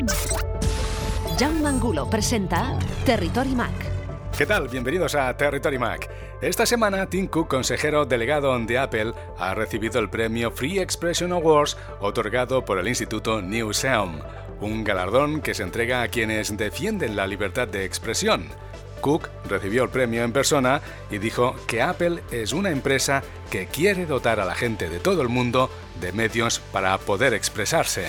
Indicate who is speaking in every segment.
Speaker 1: Jaume Angulo presenta Territory Mac.
Speaker 2: ¿Qué tal? Bienvenidos a Territory Mac. Esta semana, Tim Cook, consejero delegado de Apple, ha recibido el premio Free Expression Awards otorgado por el Instituto Newseum, un galardón que se entrega a quienes defienden la libertad de expresión. Cook recibió el premio en persona y dijo que Apple es una empresa que quiere dotar a la gente de todo el mundo de medios para poder expresarse.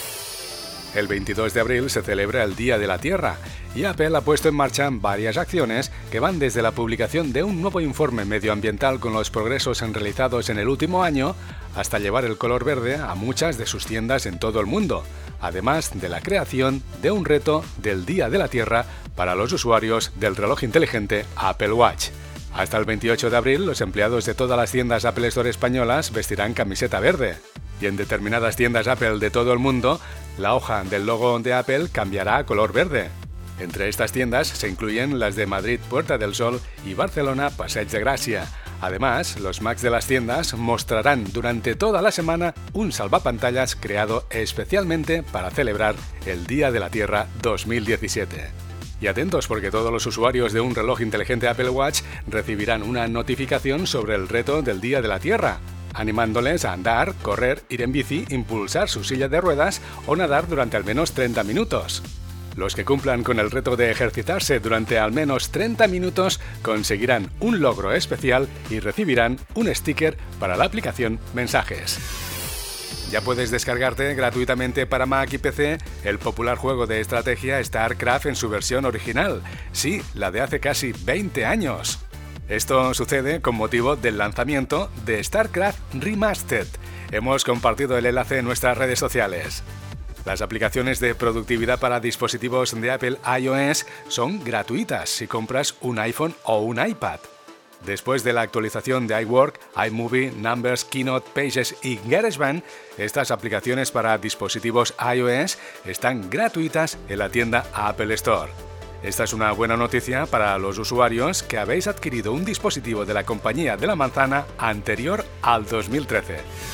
Speaker 2: El 22 de abril se celebra el Día de la Tierra y Apple ha puesto en marcha varias acciones que van desde la publicación de un nuevo informe medioambiental con los progresos realizados en el último año hasta llevar el color verde a muchas de sus tiendas en todo el mundo, además de la creación de un reto del Día de la Tierra para los usuarios del reloj inteligente Apple Watch. Hasta el 28 de abril, los empleados de todas las tiendas Apple Store españolas vestirán camiseta verde. Y en determinadas tiendas Apple de todo el mundo, la hoja del logo de Apple cambiará a color verde. Entre estas tiendas se incluyen las de Madrid Puerta del Sol y Barcelona Passeig de Gràcia. Además, los Macs de las tiendas mostrarán durante toda la semana un salvapantallas creado especialmente para celebrar el Día de la Tierra 2017. Y atentos porque todos los usuarios de un reloj inteligente Apple Watch recibirán una notificación sobre el reto del Día de la Tierra, animándoles a andar, correr, ir en bici, impulsar su silla de ruedas o nadar durante al menos 30 minutos. Los que cumplan con el reto de ejercitarse durante al menos 30 minutos conseguirán un logro especial y recibirán un sticker para la aplicación Mensajes. Ya puedes descargarte gratuitamente para Mac y PC el popular juego de estrategia StarCraft en su versión original. Sí, la de hace casi 20 años. Esto sucede con motivo del lanzamiento de StarCraft Remastered. Hemos compartido el enlace en nuestras redes sociales. Las aplicaciones de productividad para dispositivos de Apple iOS son gratuitas si compras un iPhone o un iPad. Después de la actualización de iWork, iMovie, Numbers, Keynote, Pages y GarageBand, estas aplicaciones para dispositivos iOS están gratuitas en la tienda Apple Store. Esta es una buena noticia para los usuarios que habéis adquirido un dispositivo de la compañía de la manzana anterior al 2013.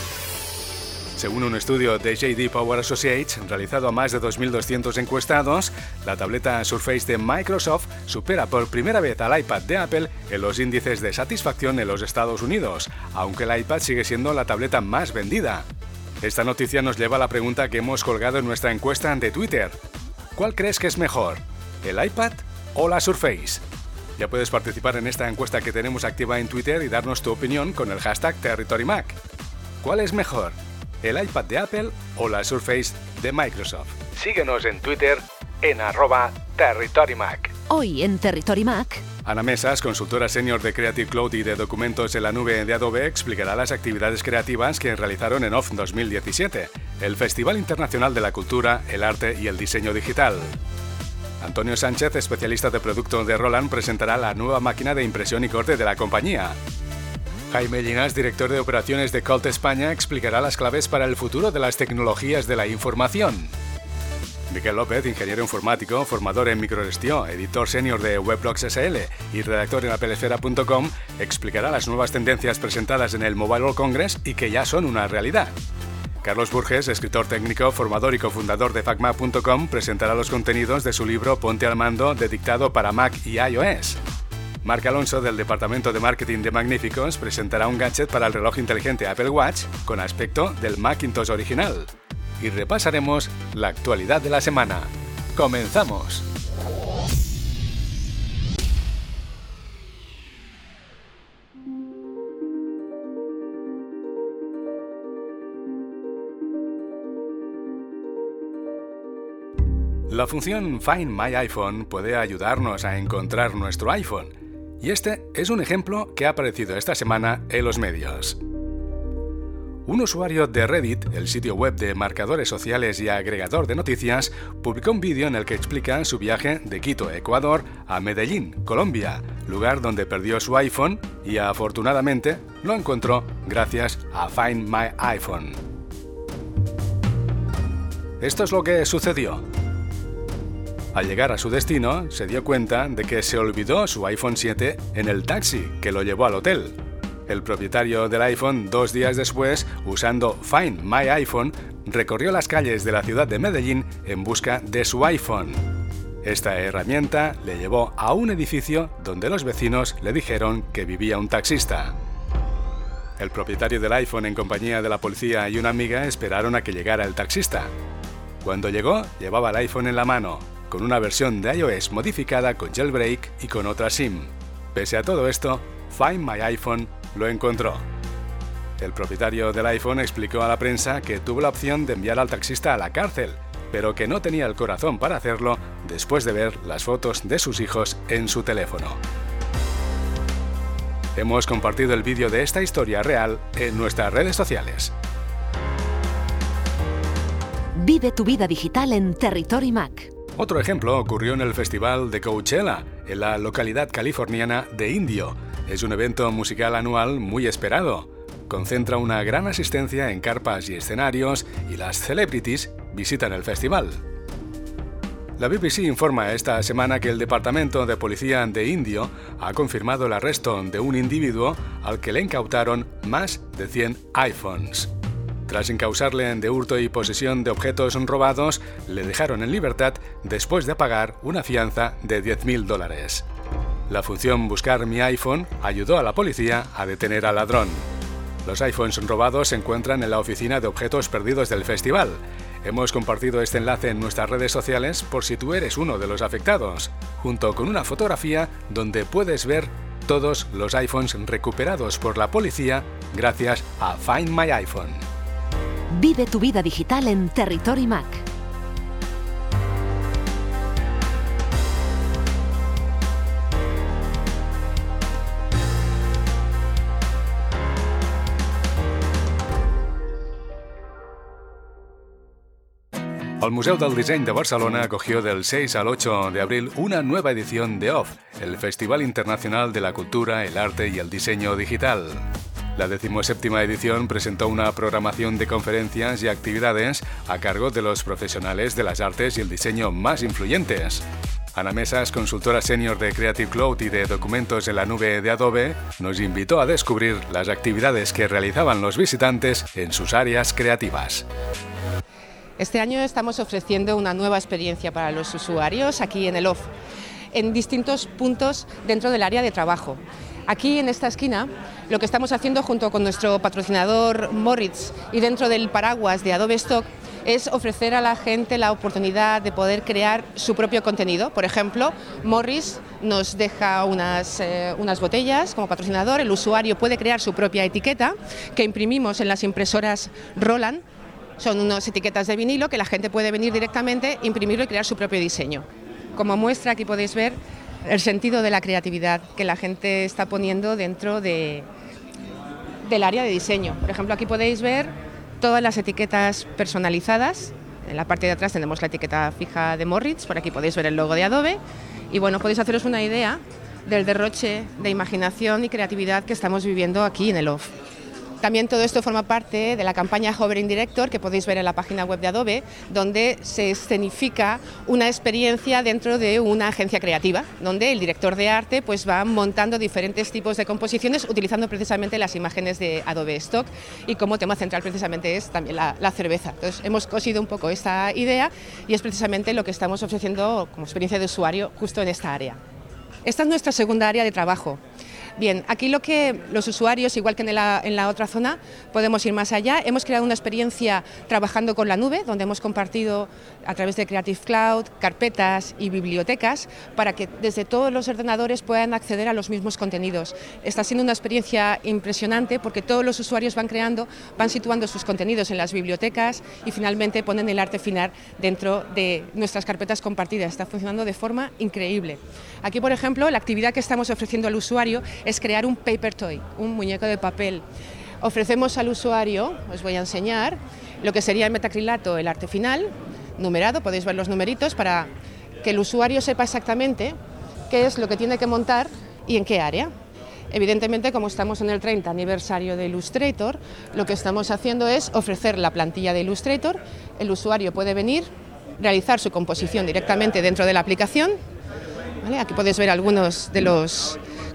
Speaker 2: Según un estudio de J.D. Power Associates realizado a más de 2.200 encuestados, la tableta Surface de Microsoft supera por primera vez al iPad de Apple en los índices de satisfacción en los Estados Unidos, aunque el iPad sigue siendo la tableta más vendida. Esta noticia nos lleva a la pregunta que hemos colgado en nuestra encuesta de Twitter. ¿Cuál crees que es mejor, el iPad o la Surface? Ya puedes participar en esta encuesta que tenemos activa en Twitter y darnos tu opinión con el hashtag TerritoryMac. ¿Cuál es mejor, el iPad de Apple o la Surface de Microsoft? Síguenos en Twitter en @TerritoryMac.
Speaker 1: Hoy en Territory Mac.
Speaker 2: Ana Mesas, consultora senior de Creative Cloud y de documentos en la nube de Adobe, explicará las actividades creativas que realizaron en OFF 2017, el Festival Internacional de la Cultura, el Arte y el Diseño Digital. Antonio Sánchez, especialista de producto de Roland, presentará la nueva máquina de impresión y corte de la compañía. Jaime Llinas, director de operaciones de Colt España, explicará las claves para el futuro de las tecnologías de la información. Miquel López, ingeniero informático, formador en microgestión, editor senior de Weblogs SL y redactor en applesfera.com, explicará las nuevas tendencias presentadas en el Mobile World Congress y que ya son una realidad. Carlos Burges, escritor técnico, formador y cofundador de facmac.com, presentará los contenidos de su libro Ponte al Mando, dedicado para Mac y iOS. Marc Alonso, del departamento de marketing de Magníficos, presentará un gadget para el reloj inteligente Apple Watch con aspecto del Macintosh original. Y repasaremos la actualidad de la semana. ¡Comenzamos! La función Find My iPhone puede ayudarnos a encontrar nuestro iPhone, y este es un ejemplo que ha aparecido esta semana en los medios. Un usuario de Reddit, el sitio web de marcadores sociales y agregador de noticias, publicó un vídeo en el que explica su viaje de Quito, Ecuador, a Medellín, Colombia, lugar donde perdió su iPhone y afortunadamente lo encontró gracias a Find My iPhone. Esto es lo que sucedió. Al llegar a su destino, se dio cuenta de que se olvidó su iPhone 7 en el taxi que lo llevó al hotel. El propietario del iPhone, 2 días después, usando Find My iPhone, recorrió las calles de la ciudad de Medellín en busca de su iPhone. Esta herramienta le llevó a un edificio donde los vecinos le dijeron que vivía un taxista. El propietario del iPhone, en compañía de la policía y una amiga, esperaron a que llegara el taxista. Cuando llegó, llevaba el iPhone en la mano, con una versión de iOS modificada con jailbreak y con otra SIM. Pese a todo esto, Find My iPhone lo encontró. El propietario del iPhone explicó a la prensa que tuvo la opción de enviar al taxista a la cárcel, pero que no tenía el corazón para hacerlo después de ver las fotos de sus hijos en su teléfono. Hemos compartido el vídeo de esta historia real en nuestras redes sociales.
Speaker 1: Vive tu vida digital en Territory Mac.
Speaker 2: Otro ejemplo ocurrió en el Festival de Coachella, en la localidad californiana de Indio. Es un evento musical anual muy esperado. Concentra una gran asistencia en carpas y escenarios y las celebrities visitan el festival. La BBC informa esta semana que el Departamento de Policía de Indio ha confirmado el arresto de un individuo al que le incautaron más de 100 iPhones. Tras incausarle de hurto y posesión de objetos robados, le dejaron en libertad después de pagar una fianza de $10.000. La función Buscar mi iPhone ayudó a la policía a detener al ladrón. Los iPhones robados se encuentran en la oficina de objetos perdidos del festival. Hemos compartido este enlace en nuestras redes sociales por si tú eres uno de los afectados, junto con una fotografía donde puedes ver todos los iPhones recuperados por la policía gracias a Find My iPhone.
Speaker 1: Vive tu vida digital en Territory Mac.
Speaker 2: El Museu del Disseny de Barcelona acogió del 6 al 8 de abril una nueva edición de OFF, el Festival Internacional de la Cultura, el Arte y el Diseño Digital. La 17ª edición presentó una programación de conferencias y actividades a cargo de los profesionales de las artes y el diseño más influyentes. Ana Mesas, consultora senior de Creative Cloud y de documentos en la nube de Adobe, nos invitó a descubrir las actividades que realizaban los visitantes en sus áreas creativas.
Speaker 3: Este año estamos ofreciendo una nueva experiencia para los usuarios aquí en el OFF, en distintos puntos dentro del área de trabajo. Aquí en esta esquina, lo que estamos haciendo junto con nuestro patrocinador Moritz y dentro del paraguas de Adobe Stock es ofrecer a la gente la oportunidad de poder crear su propio contenido. Por ejemplo, Morris nos deja unas botellas como patrocinador, el usuario puede crear su propia etiqueta que imprimimos en las impresoras Roland. Son unas etiquetas de vinilo que la gente puede venir directamente, imprimirlo y crear su propio diseño. Como muestra aquí podéis ver el sentido de la creatividad que la gente está poniendo dentro del área de diseño. Por ejemplo, aquí podéis ver todas las etiquetas personalizadas. En la parte de atrás tenemos la etiqueta fija de Moritz, por aquí podéis ver el logo de Adobe. Y bueno, podéis haceros una idea del derroche de imaginación y creatividad que estamos viviendo aquí en el OFF. También todo esto forma parte de la campaña Hovering Director que podéis ver en la página web de Adobe, donde se escenifica una experiencia dentro de una agencia creativa, donde el director de arte pues va montando diferentes tipos de composiciones utilizando precisamente las imágenes de Adobe Stock y como tema central precisamente es también la cerveza. Entonces hemos cosido un poco esta idea y es precisamente lo que estamos ofreciendo como experiencia de usuario justo en esta área. Esta es nuestra segunda área de trabajo. Bien, aquí lo que los usuarios, igual que en la otra zona, podemos ir más allá. Hemos creado una experiencia trabajando con la nube, donde hemos compartido a través de Creative Cloud carpetas y bibliotecas para que desde todos los ordenadores puedan acceder a los mismos contenidos. Está siendo una experiencia impresionante porque todos los usuarios van situando sus contenidos en las bibliotecas y finalmente ponen el arte final dentro de nuestras carpetas compartidas. Está funcionando de forma increíble. Aquí, por ejemplo, la actividad que estamos ofreciendo al usuario es crear un paper toy, un muñeco de papel. Ofrecemos al usuario, os voy a enseñar, lo que sería en metacrilato el arte final, numerado, podéis ver los numeritos para que el usuario sepa exactamente qué es lo que tiene que montar y en qué área. Evidentemente, como estamos en el 30 aniversario de Illustrator, lo que estamos haciendo es ofrecer la plantilla de Illustrator, el usuario puede venir, realizar su composición directamente dentro de la aplicación. ¿Vale? Aquí podéis ver algunos de los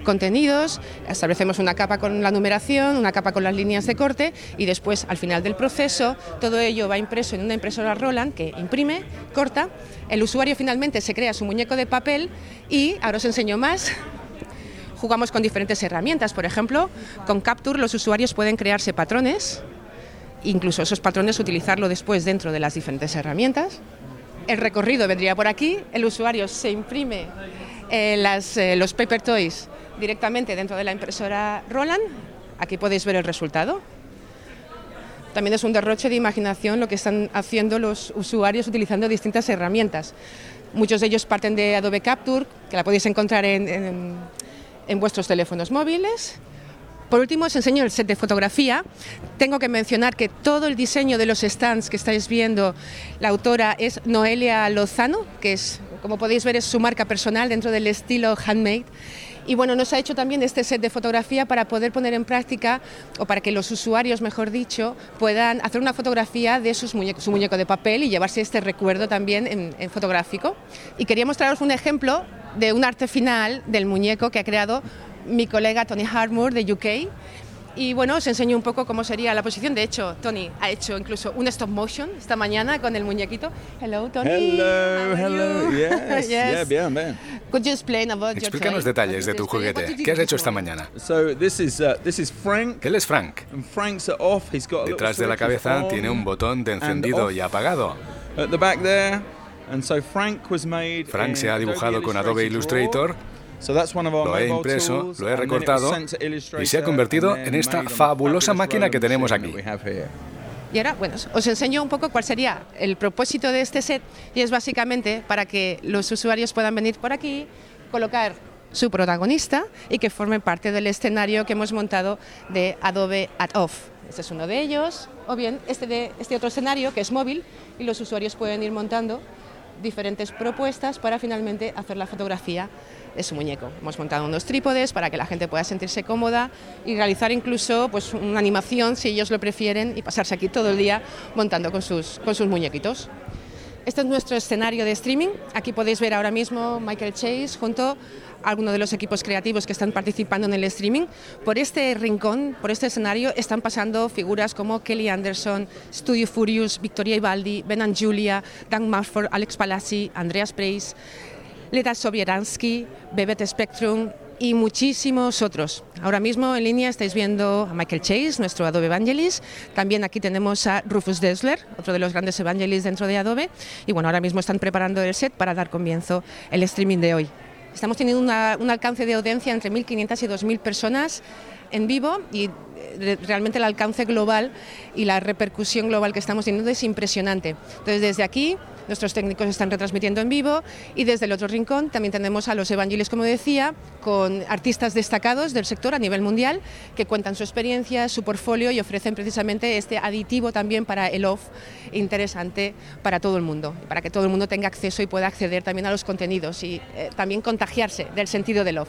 Speaker 3: contenidos, establecemos una capa con la numeración, una capa con las líneas de corte y después, al final del proceso, todo ello va impreso en una impresora Roland que imprime, corta, el usuario finalmente se crea su muñeco de papel y, ahora os enseño más. Jugamos con diferentes herramientas, por ejemplo, con Capture los usuarios pueden crearse patrones, incluso esos patrones utilizarlo después dentro de las diferentes herramientas. El recorrido vendría por aquí, el usuario se imprime los paper toys directamente dentro de la impresora Roland, aquí podéis ver el resultado. También es un derroche de imaginación lo que están haciendo los usuarios utilizando distintas herramientas. Muchos de ellos parten de Adobe Capture, que la podéis encontrar en vuestros teléfonos móviles. Por último, os enseño el set de fotografía. Tengo que mencionar que todo el diseño de los stands que estáis viendo, la autora es Noelia Lozano, que es, como podéis ver, es su marca personal dentro del estilo handmade. Y bueno, nos ha hecho también este set de fotografía para poder poner en práctica, o para que los usuarios, mejor dicho, puedan hacer una fotografía de su muñeco de papel y llevarse este recuerdo también en fotográfico. Y quería mostraros un ejemplo de un arte final del muñeco que ha creado mi colega Tony Hartmore de UK. Y bueno, os enseño un poco cómo sería la posición. De hecho, Tony ha hecho incluso un stop motion esta mañana con el muñequito. Hello, Tony.
Speaker 4: Hello. Yes.
Speaker 3: Yes.
Speaker 4: Yeah, bien.
Speaker 3: Could you explain about your
Speaker 2: Explícanos
Speaker 3: toy?
Speaker 2: detalles de tu juguete. ¿Qué has hecho esta mañana?
Speaker 4: So this is Frank.
Speaker 2: Él es Frank.
Speaker 4: And Frank's off. He's got a
Speaker 2: Detrás de la
Speaker 4: little switch
Speaker 2: cabeza
Speaker 4: on
Speaker 2: tiene un botón de encendido y apagado.
Speaker 4: at the back there. And so Frank was made.
Speaker 2: Frank se ha dibujado con Adobe Illustrator.
Speaker 4: So that's one of our
Speaker 2: Lo he
Speaker 4: mobile
Speaker 2: impreso,
Speaker 4: tools,
Speaker 2: lo he
Speaker 4: and then it was
Speaker 2: recortado
Speaker 4: sent to Illustrator
Speaker 2: y se ha convertido
Speaker 4: and
Speaker 2: en
Speaker 4: then
Speaker 2: esta
Speaker 4: made on the
Speaker 2: fabulosa
Speaker 4: fabulous
Speaker 2: máquina que
Speaker 4: Roland
Speaker 2: tenemos
Speaker 4: machine
Speaker 2: aquí.
Speaker 4: that we have here.
Speaker 3: Y ahora, bueno, os enseño un poco cuál sería el propósito de este set, y es básicamente para que los usuarios puedan venir por aquí, colocar su protagonista y que forme parte del escenario que hemos montado de Adobe Off. Este es uno de ellos, o bien este otro escenario que es móvil y los usuarios pueden ir montando diferentes propuestas para finalmente hacer la fotografía de su muñeco. Hemos montado unos trípodes para que la gente pueda sentirse cómoda y realizar incluso pues, una animación si ellos lo prefieren y pasarse aquí todo el día montando con sus muñequitos. Este es nuestro escenario de streaming. Aquí podéis ver ahora mismo Michael Chase junto a algunos de los equipos creativos que están participando en el streaming. Por este rincón, por este escenario, están pasando figuras como Kelly Anderson, Studio Furious, Victoria Ivaldi, Ben and Julia, Dan Mumford, Alex Palazzi, Andreas Preis, Leda Sobieransky, Bebet Spectrum y muchísimos otros. Ahora mismo en línea estáis viendo a Michael Chase, nuestro Adobe Evangelist. También aquí tenemos a Rufus Dessler, otro de los grandes evangelists dentro de Adobe. Y bueno, ahora mismo están preparando el set para dar comienzo el streaming de hoy. Estamos teniendo un alcance de audiencia entre 1.500 y 2.000 personas en vivo y realmente el alcance global y la repercusión global que estamos teniendo es impresionante. Entonces, desde aquí, nuestros técnicos están retransmitiendo en vivo y desde el otro rincón también tenemos a los evangelios, como decía, con artistas destacados del sector a nivel mundial que cuentan su experiencia, su portfolio y ofrecen precisamente este aditivo también para el off interesante para todo el mundo, para que todo el mundo tenga acceso y pueda acceder también a los contenidos y también contagiarse del sentido del off.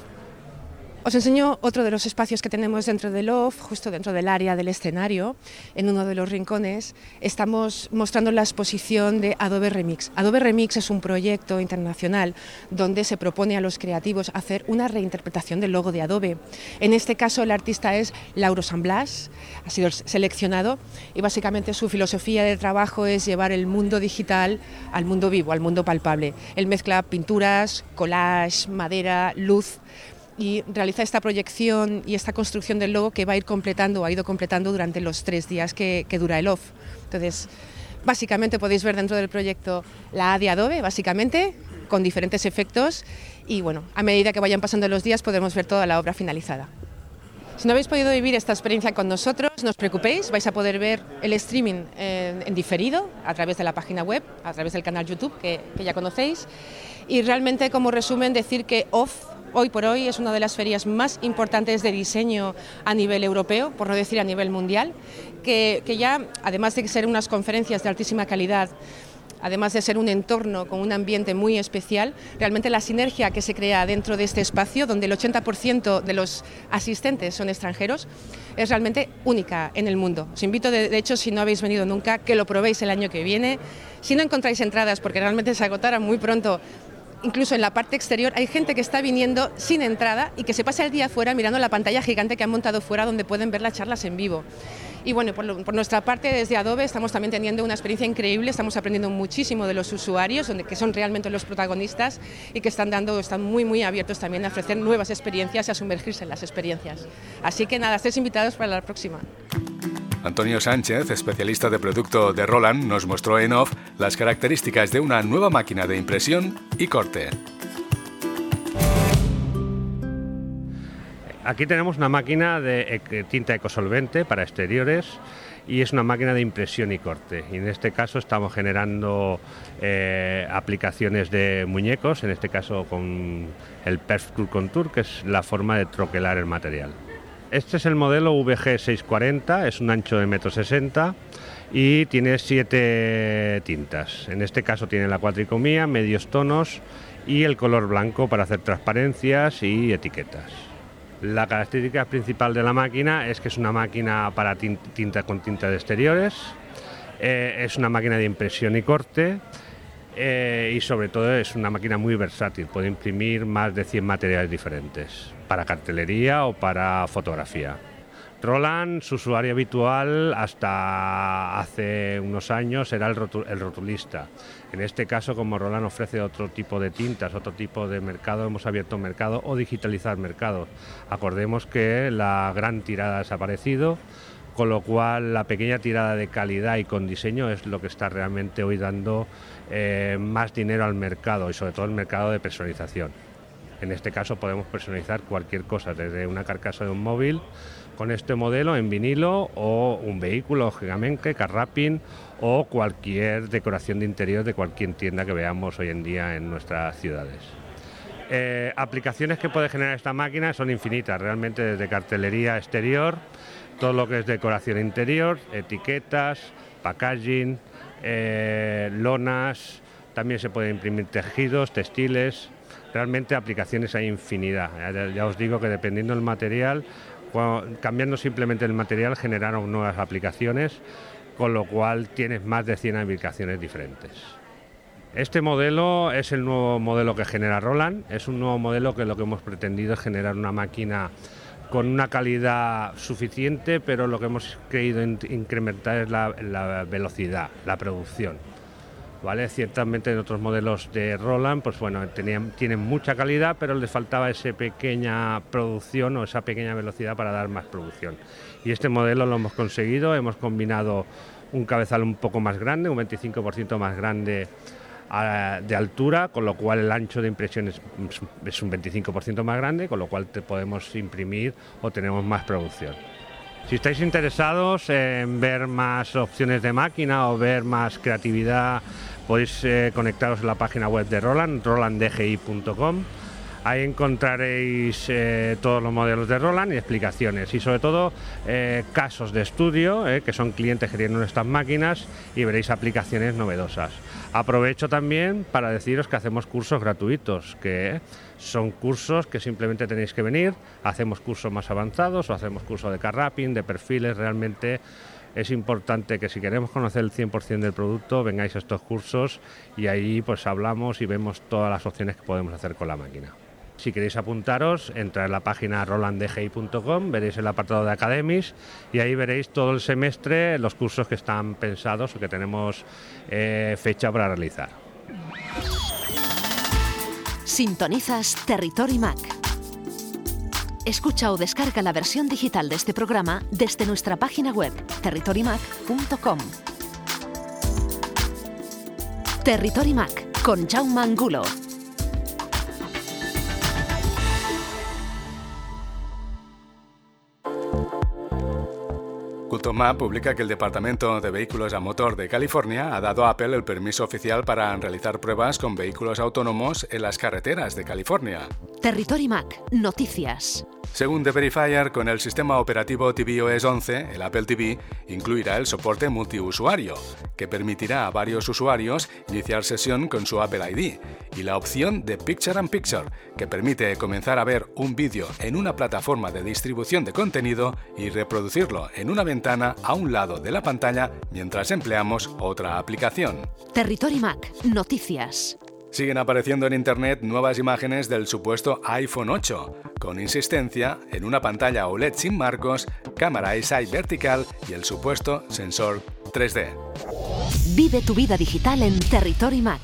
Speaker 3: Os enseño otro de los espacios que tenemos dentro del off, justo dentro del área del escenario, en uno de los rincones. Estamos mostrando la exposición de Adobe Remix. Adobe Remix es un proyecto internacional donde se propone a los creativos hacer una reinterpretación del logo de Adobe. En este caso el artista es Lauro San Blas, ha sido seleccionado y básicamente su filosofía de trabajo es llevar el mundo digital al mundo vivo, al mundo palpable. Él mezcla pinturas, collage, madera, luz, y realiza esta proyección y esta construcción del logo que va a ir completando, ha ido completando durante los 3 días que dura el off. Entonces, básicamente podéis ver dentro del proyecto la A de Adobe, básicamente, con diferentes efectos y bueno, a medida que vayan pasando los días podremos ver toda la obra finalizada. Si no habéis podido vivir esta experiencia con nosotros, no os preocupéis, vais a poder ver el streaming en diferido a través de la página web, a través del canal YouTube que ya conocéis y realmente como resumen decir que Off hoy por hoy es una de las ferias más importantes de diseño a nivel europeo, por no decir a nivel mundial, que ya, además de ser unas conferencias de altísima calidad, además de ser un entorno con un ambiente muy especial, realmente la sinergia que se crea dentro de este espacio, donde el 80% de los asistentes son extranjeros, es realmente única en el mundo. Os invito, de hecho, si no habéis venido nunca, que lo probéis el año que viene. Si no encontráis entradas, porque realmente se agotarán muy pronto, incluso en la parte exterior hay gente que está viniendo sin entrada y que se pasa el día fuera mirando la pantalla gigante que han montado fuera, donde pueden ver las charlas en vivo. Y bueno, por nuestra parte desde Adobe estamos también teniendo una experiencia increíble, estamos aprendiendo muchísimo de los usuarios, que son realmente los protagonistas y que están muy abiertos también a ofrecer nuevas experiencias y a sumergirse en las experiencias. Así que nada, estéis invitados para la próxima.
Speaker 2: Antonio Sánchez, especialista de producto de Roland, nos mostró en off las características de una nueva máquina de impresión y corte.
Speaker 5: Aquí tenemos una máquina de tinta ecosolvente para exteriores y es una máquina de impresión y corte. Y en este caso estamos generando aplicaciones de muñecos, en este caso con el Perfect Contour, que es la forma de troquelar el material. Este es el modelo VG640, es un ancho de 1,60 m y tiene 7 tintas. En este caso tiene la cuatricomía, medios tonos y el color blanco para hacer transparencias y etiquetas. La característica principal de la máquina es que es una máquina para tinta con tinta de exteriores, es una máquina de impresión y corte y sobre todo es una máquina muy versátil, puede imprimir más de 100 materiales diferentes para cartelería o para fotografía. Roland, su usuario habitual hasta hace unos años era el rotulista. En este caso, como Roland ofrece otro tipo de tintas, otro tipo de mercado, hemos abierto un mercado o digitalizar mercados. Acordemos que la gran tirada ha desaparecido, con lo cual la pequeña tirada de calidad y con diseño es lo que está realmente hoy dando más dinero al mercado y sobre todo el mercado de personalización. En este caso podemos personalizar cualquier cosa, desde una carcasa de un móvil con este modelo en vinilo o un vehículo, lógicamente, car wrapping o cualquier decoración de interior de cualquier tienda que veamos hoy en día en nuestras ciudades. Aplicaciones que puede generar esta máquina son infinitas, realmente desde cartelería exterior, todo lo que es decoración interior, etiquetas, packaging, lonas, también se pueden imprimir tejidos, textiles, realmente aplicaciones hay infinidad. Ya os digo que dependiendo del material, cambiando simplemente el material generaron nuevas aplicaciones, con lo cual tienes más de 100 aplicaciones diferentes. Este modelo es el nuevo modelo que genera Roland, es un nuevo modelo que lo que hemos pretendido es generar una máquina con una calidad suficiente, pero lo que hemos querido incrementar es la velocidad, la producción. ¿Vale? Ciertamente en otros modelos de Roland, pues bueno, tienen mucha calidad, pero les faltaba esa pequeña producción o esa pequeña velocidad para dar más producción. Y este modelo lo hemos conseguido, hemos combinado un cabezal un poco más grande, un 25% más grande de altura, con lo cual el ancho de impresión es un 25% más grande, con lo cual te podemos imprimir o tenemos más producción. Si estáis interesados en ver más opciones de máquina o ver más creatividad, podéis conectaros a la página web de Roland, rolanddgi.com. Ahí encontraréis todos los modelos de Roland y explicaciones y sobre todo casos de estudio, que son clientes que tienen estas máquinas, y veréis aplicaciones novedosas. Aprovecho también para deciros que hacemos cursos gratuitos, que son cursos que simplemente tenéis que venir, hacemos cursos más avanzados o hacemos cursos de car wrapping, de perfiles. Realmente es importante que si queremos conocer el 100% del producto vengáis a estos cursos y ahí pues hablamos y vemos todas las opciones que podemos hacer con la máquina. Si queréis apuntaros, entrad en la página rolanddgi.com, veréis el apartado de Academies y ahí veréis todo el semestre los cursos que están pensados o que tenemos fecha para realizar.
Speaker 1: Sintonizas Territory Mac. Escucha o descarga la versión digital de este programa desde nuestra página web territorymac.com. Territory Mac con Jaume Angulo.
Speaker 2: Cultomap publica que el Departamento de Vehículos a Motor de California ha dado a Apple el permiso oficial para realizar pruebas con vehículos autónomos en las carreteras de California.
Speaker 1: Territory Mac, noticias.
Speaker 2: Según The Verifier, con el sistema operativo tvOS 11, el Apple TV incluirá el soporte multiusuario, que permitirá a varios usuarios iniciar sesión con su Apple ID, y la opción de Picture in Picture, que permite comenzar a ver un vídeo en una plataforma de distribución de contenido y reproducirlo en una ventana a un lado de la pantalla mientras empleamos otra aplicación.
Speaker 1: Territory Mac, noticias.
Speaker 2: Siguen apareciendo en Internet nuevas imágenes del supuesto iPhone 8, con insistencia en una pantalla OLED sin marcos, cámara iSight vertical y el supuesto sensor 3D.
Speaker 1: Vive tu vida digital en Territory Mac.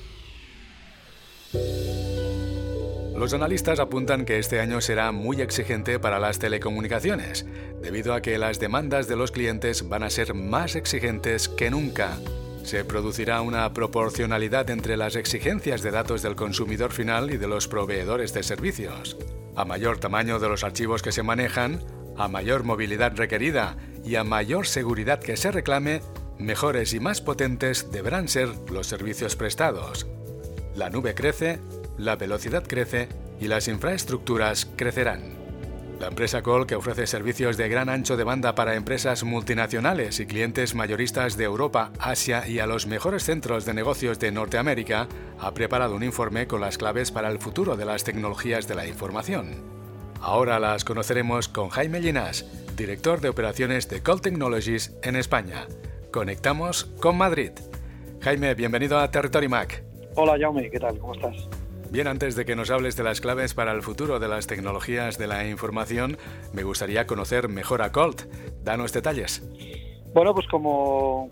Speaker 2: Los analistas apuntan que este año será muy exigente para las telecomunicaciones, debido a que las demandas de los clientes van a ser más exigentes que nunca. Se producirá una proporcionalidad entre las exigencias de datos del consumidor final y de los proveedores de servicios. A mayor tamaño de los archivos que se manejan, a mayor movilidad requerida y a mayor seguridad que se reclame, mejores y más potentes deberán ser los servicios prestados. La nube crece, la velocidad crece y las infraestructuras crecerán. La empresa Colt, que ofrece servicios de gran ancho de banda para empresas multinacionales y clientes mayoristas de Europa, Asia y a los mejores centros de negocios de Norteamérica, ha preparado un informe con las claves para el futuro de las tecnologías de la información. Ahora las conoceremos con Jaime Llinás, director de operaciones de Colt Technologies en España. Conectamos con Madrid. Jaime, bienvenido a Territory Mac.
Speaker 6: Hola Jaume, ¿qué tal? ¿Cómo estás?
Speaker 2: Bien, antes de que nos hables de las claves para el futuro de las tecnologías de la información, me gustaría conocer mejor a Colt. Danos detalles.
Speaker 6: Bueno, pues como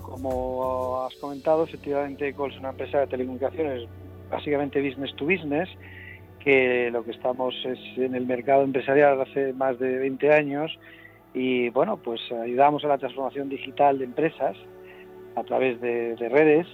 Speaker 6: has comentado, efectivamente Colt es una empresa de telecomunicaciones, básicamente business to business, que lo que estamos es en el mercado empresarial hace más de 20 años y bueno, pues ayudamos a la transformación digital de empresas a través de redes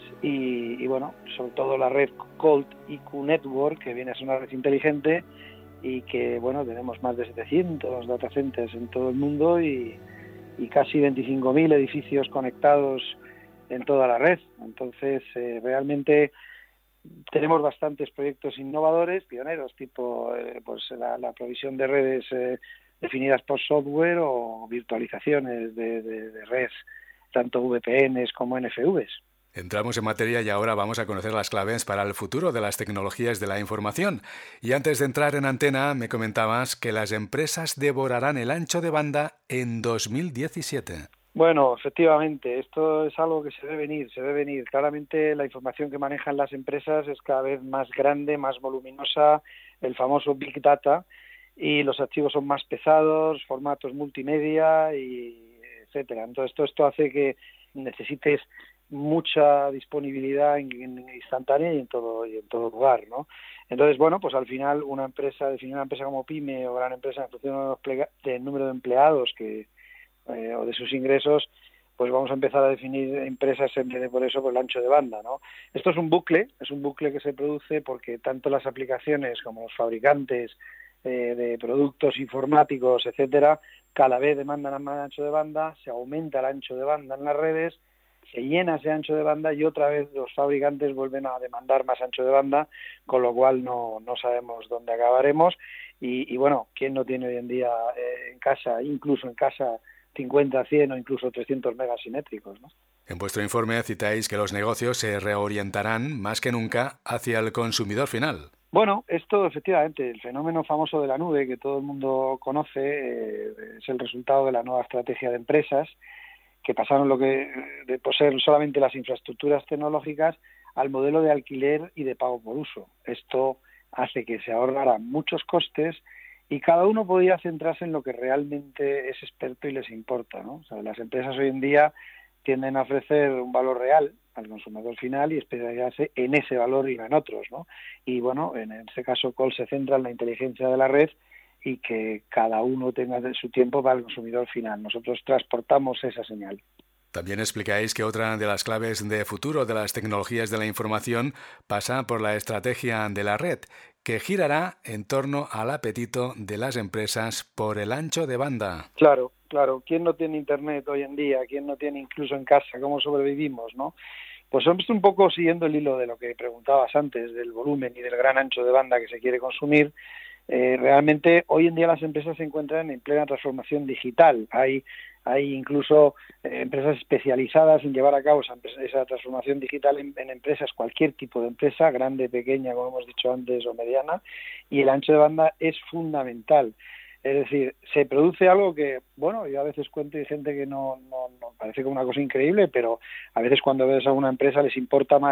Speaker 6: y bueno, sobre todo la red Colt IQ Network, que viene a ser una red inteligente y que bueno, tenemos más de 700 data centers en todo el mundo y casi 25.000 edificios conectados en toda la red. Entonces, realmente tenemos bastantes proyectos innovadores, pioneros, tipo pues la provisión de redes definidas por software o virtualizaciones de redes, tanto VPNs como NFVs.
Speaker 2: Entramos en materia y ahora vamos a conocer las claves para el futuro de las tecnologías de la información. Y antes de entrar en antena, me comentabas que las empresas devorarán el ancho de banda en 2017.
Speaker 6: Bueno, efectivamente, esto es algo que se ve venir. Claramente la información que manejan las empresas es cada vez más grande, más voluminosa, el famoso Big Data, y los archivos son más pesados, formatos multimedia y etcétera. Entonces esto hace que necesites mucha disponibilidad instantánea y en todo lugar, ¿no? Entonces, bueno, pues al final definir una empresa como pyme o gran empresa en función del número de empleados o de sus ingresos, pues vamos a empezar a definir empresas en vez de por eso por el ancho de banda, ¿no? Esto es un bucle que se produce porque tanto las aplicaciones como los fabricantes de productos informáticos, etcétera, cada vez demandan más ancho de banda, se aumenta el ancho de banda en las redes, se llena ese ancho de banda y otra vez los fabricantes vuelven a demandar más ancho de banda, con lo cual no sabemos dónde acabaremos y bueno, ¿quién no tiene hoy en día incluso en casa 50, 100 o incluso 300 megas simétricos, ¿no?
Speaker 2: En vuestro informe citáis que los negocios se reorientarán más que nunca hacia el consumidor final.
Speaker 6: Bueno, esto efectivamente, el fenómeno famoso de la nube que todo el mundo conoce es el resultado de la nueva estrategia de empresas que pasaron de poseer solamente las infraestructuras tecnológicas al modelo de alquiler y de pago por uso. Esto hace que se ahorraran muchos costes y cada uno podía centrarse en lo que realmente es experto y les importa, ¿no? O sea, las empresas hoy en día tienden a ofrecer un valor real al consumidor final y especializarse en ese valor y no en otros, ¿no? Y bueno, en este caso Colt se centra en la inteligencia de la red y que cada uno tenga su tiempo para el consumidor final. Nosotros transportamos esa señal.
Speaker 2: También explicáis que otra de las claves de futuro de las tecnologías de la información pasa por la estrategia de la red, que girará en torno al apetito de las empresas por el ancho de banda.
Speaker 6: Claro. ¿Quién no tiene internet hoy en día? ¿Quién no tiene incluso en casa? ¿Cómo sobrevivimos, no? Pues somos un poco siguiendo el hilo de lo que preguntabas antes, del volumen y del gran ancho de banda que se quiere consumir. Realmente hoy en día las empresas se encuentran en plena transformación digital. Hay incluso empresas especializadas en llevar a cabo esa transformación digital en empresas, cualquier tipo de empresa, grande, pequeña, como hemos dicho antes, o mediana, y el ancho de banda es fundamental. Es decir, se produce algo que, bueno, yo a veces cuento y hay gente que no parece como una cosa increíble, pero a veces cuando ves a una empresa les importa más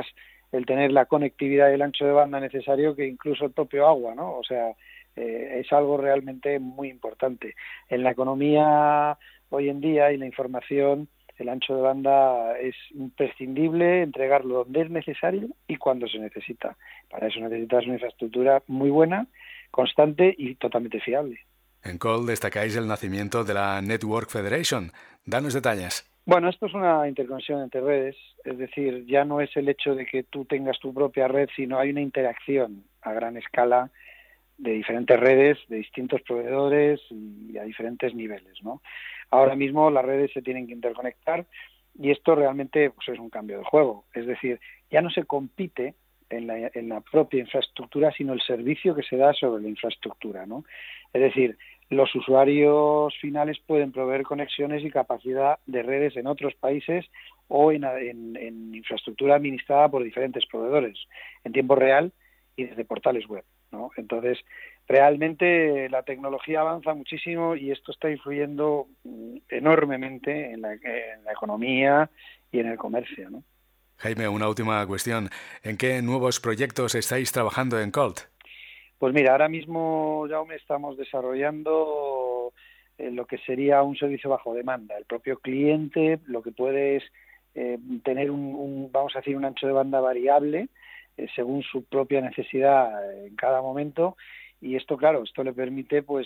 Speaker 6: el tener la conectividad y el ancho de banda necesario que incluso el propio agua, ¿no? O sea, es algo realmente muy importante. En la economía hoy en día y la información, el ancho de banda es imprescindible, entregarlo donde es necesario y cuando se necesita. Para eso necesitas una infraestructura muy buena, constante y totalmente fiable.
Speaker 2: En Colt destacáis el nacimiento de la Network Federation. Danos detalles.
Speaker 6: Bueno, esto es una interconexión entre redes, es decir, ya no es el hecho de que tú tengas tu propia red, sino hay una interacción a gran escala de diferentes redes, de distintos proveedores y a diferentes niveles, ¿no? Ahora mismo las redes se tienen que interconectar y esto realmente pues, es un cambio de juego. Es decir, ya no se compite en la propia infraestructura, sino el servicio que se da sobre la infraestructura, ¿no? Es decir, los usuarios finales pueden proveer conexiones y capacidad de redes en otros países o en infraestructura administrada por diferentes proveedores en tiempo real y desde portales web, ¿no? Entonces, realmente la tecnología avanza muchísimo y esto está influyendo enormemente en la economía y en el comercio, ¿no?
Speaker 2: Jaime, una última cuestión. ¿En qué nuevos proyectos estáis trabajando en Colt?
Speaker 6: Pues mira, ahora mismo, Jaume, estamos desarrollando lo que sería un servicio bajo demanda. El propio cliente lo que puede es tener vamos a decir, un ancho de banda variable según su propia necesidad en cada momento. Y esto, claro, esto le permite pues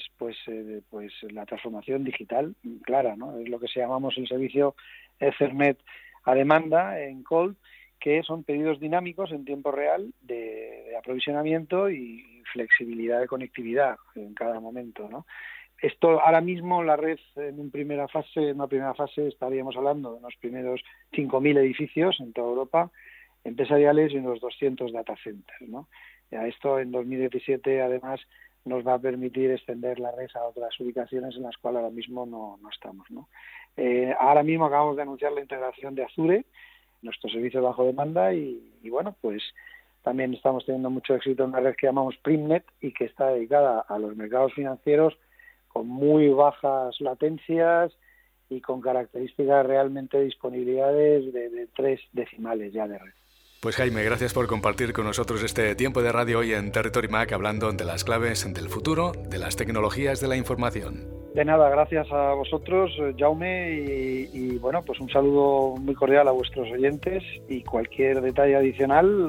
Speaker 6: la transformación digital clara, ¿no? Es lo que llamamos el servicio Ethernet a demanda en Colt, que son pedidos dinámicos en tiempo real de aprovisionamiento y flexibilidad de conectividad en cada momento, ¿no? Esto ahora mismo la red en una primera fase estaríamos hablando de unos primeros 5.000 edificios en toda Europa empresariales y unos 200 data centers, ¿no? Ya esto en 2017 además nos va a permitir extender la red a otras ubicaciones en las cuales ahora mismo no estamos, ¿no? Ahora mismo acabamos de anunciar la integración de Azure, nuestro servicio bajo demanda, y bueno, pues también estamos teniendo mucho éxito en una red que llamamos Primnet y que está dedicada a los mercados financieros con muy bajas latencias y con características realmente disponibilidades de 3 decimales ya de red.
Speaker 2: Pues Jaime, gracias por compartir con nosotros este tiempo de radio hoy en Territory Mac, hablando de las claves del futuro de las tecnologías de la información.
Speaker 6: De nada, gracias a vosotros, Jaume, y bueno, pues un saludo muy cordial a vuestros oyentes y cualquier detalle adicional,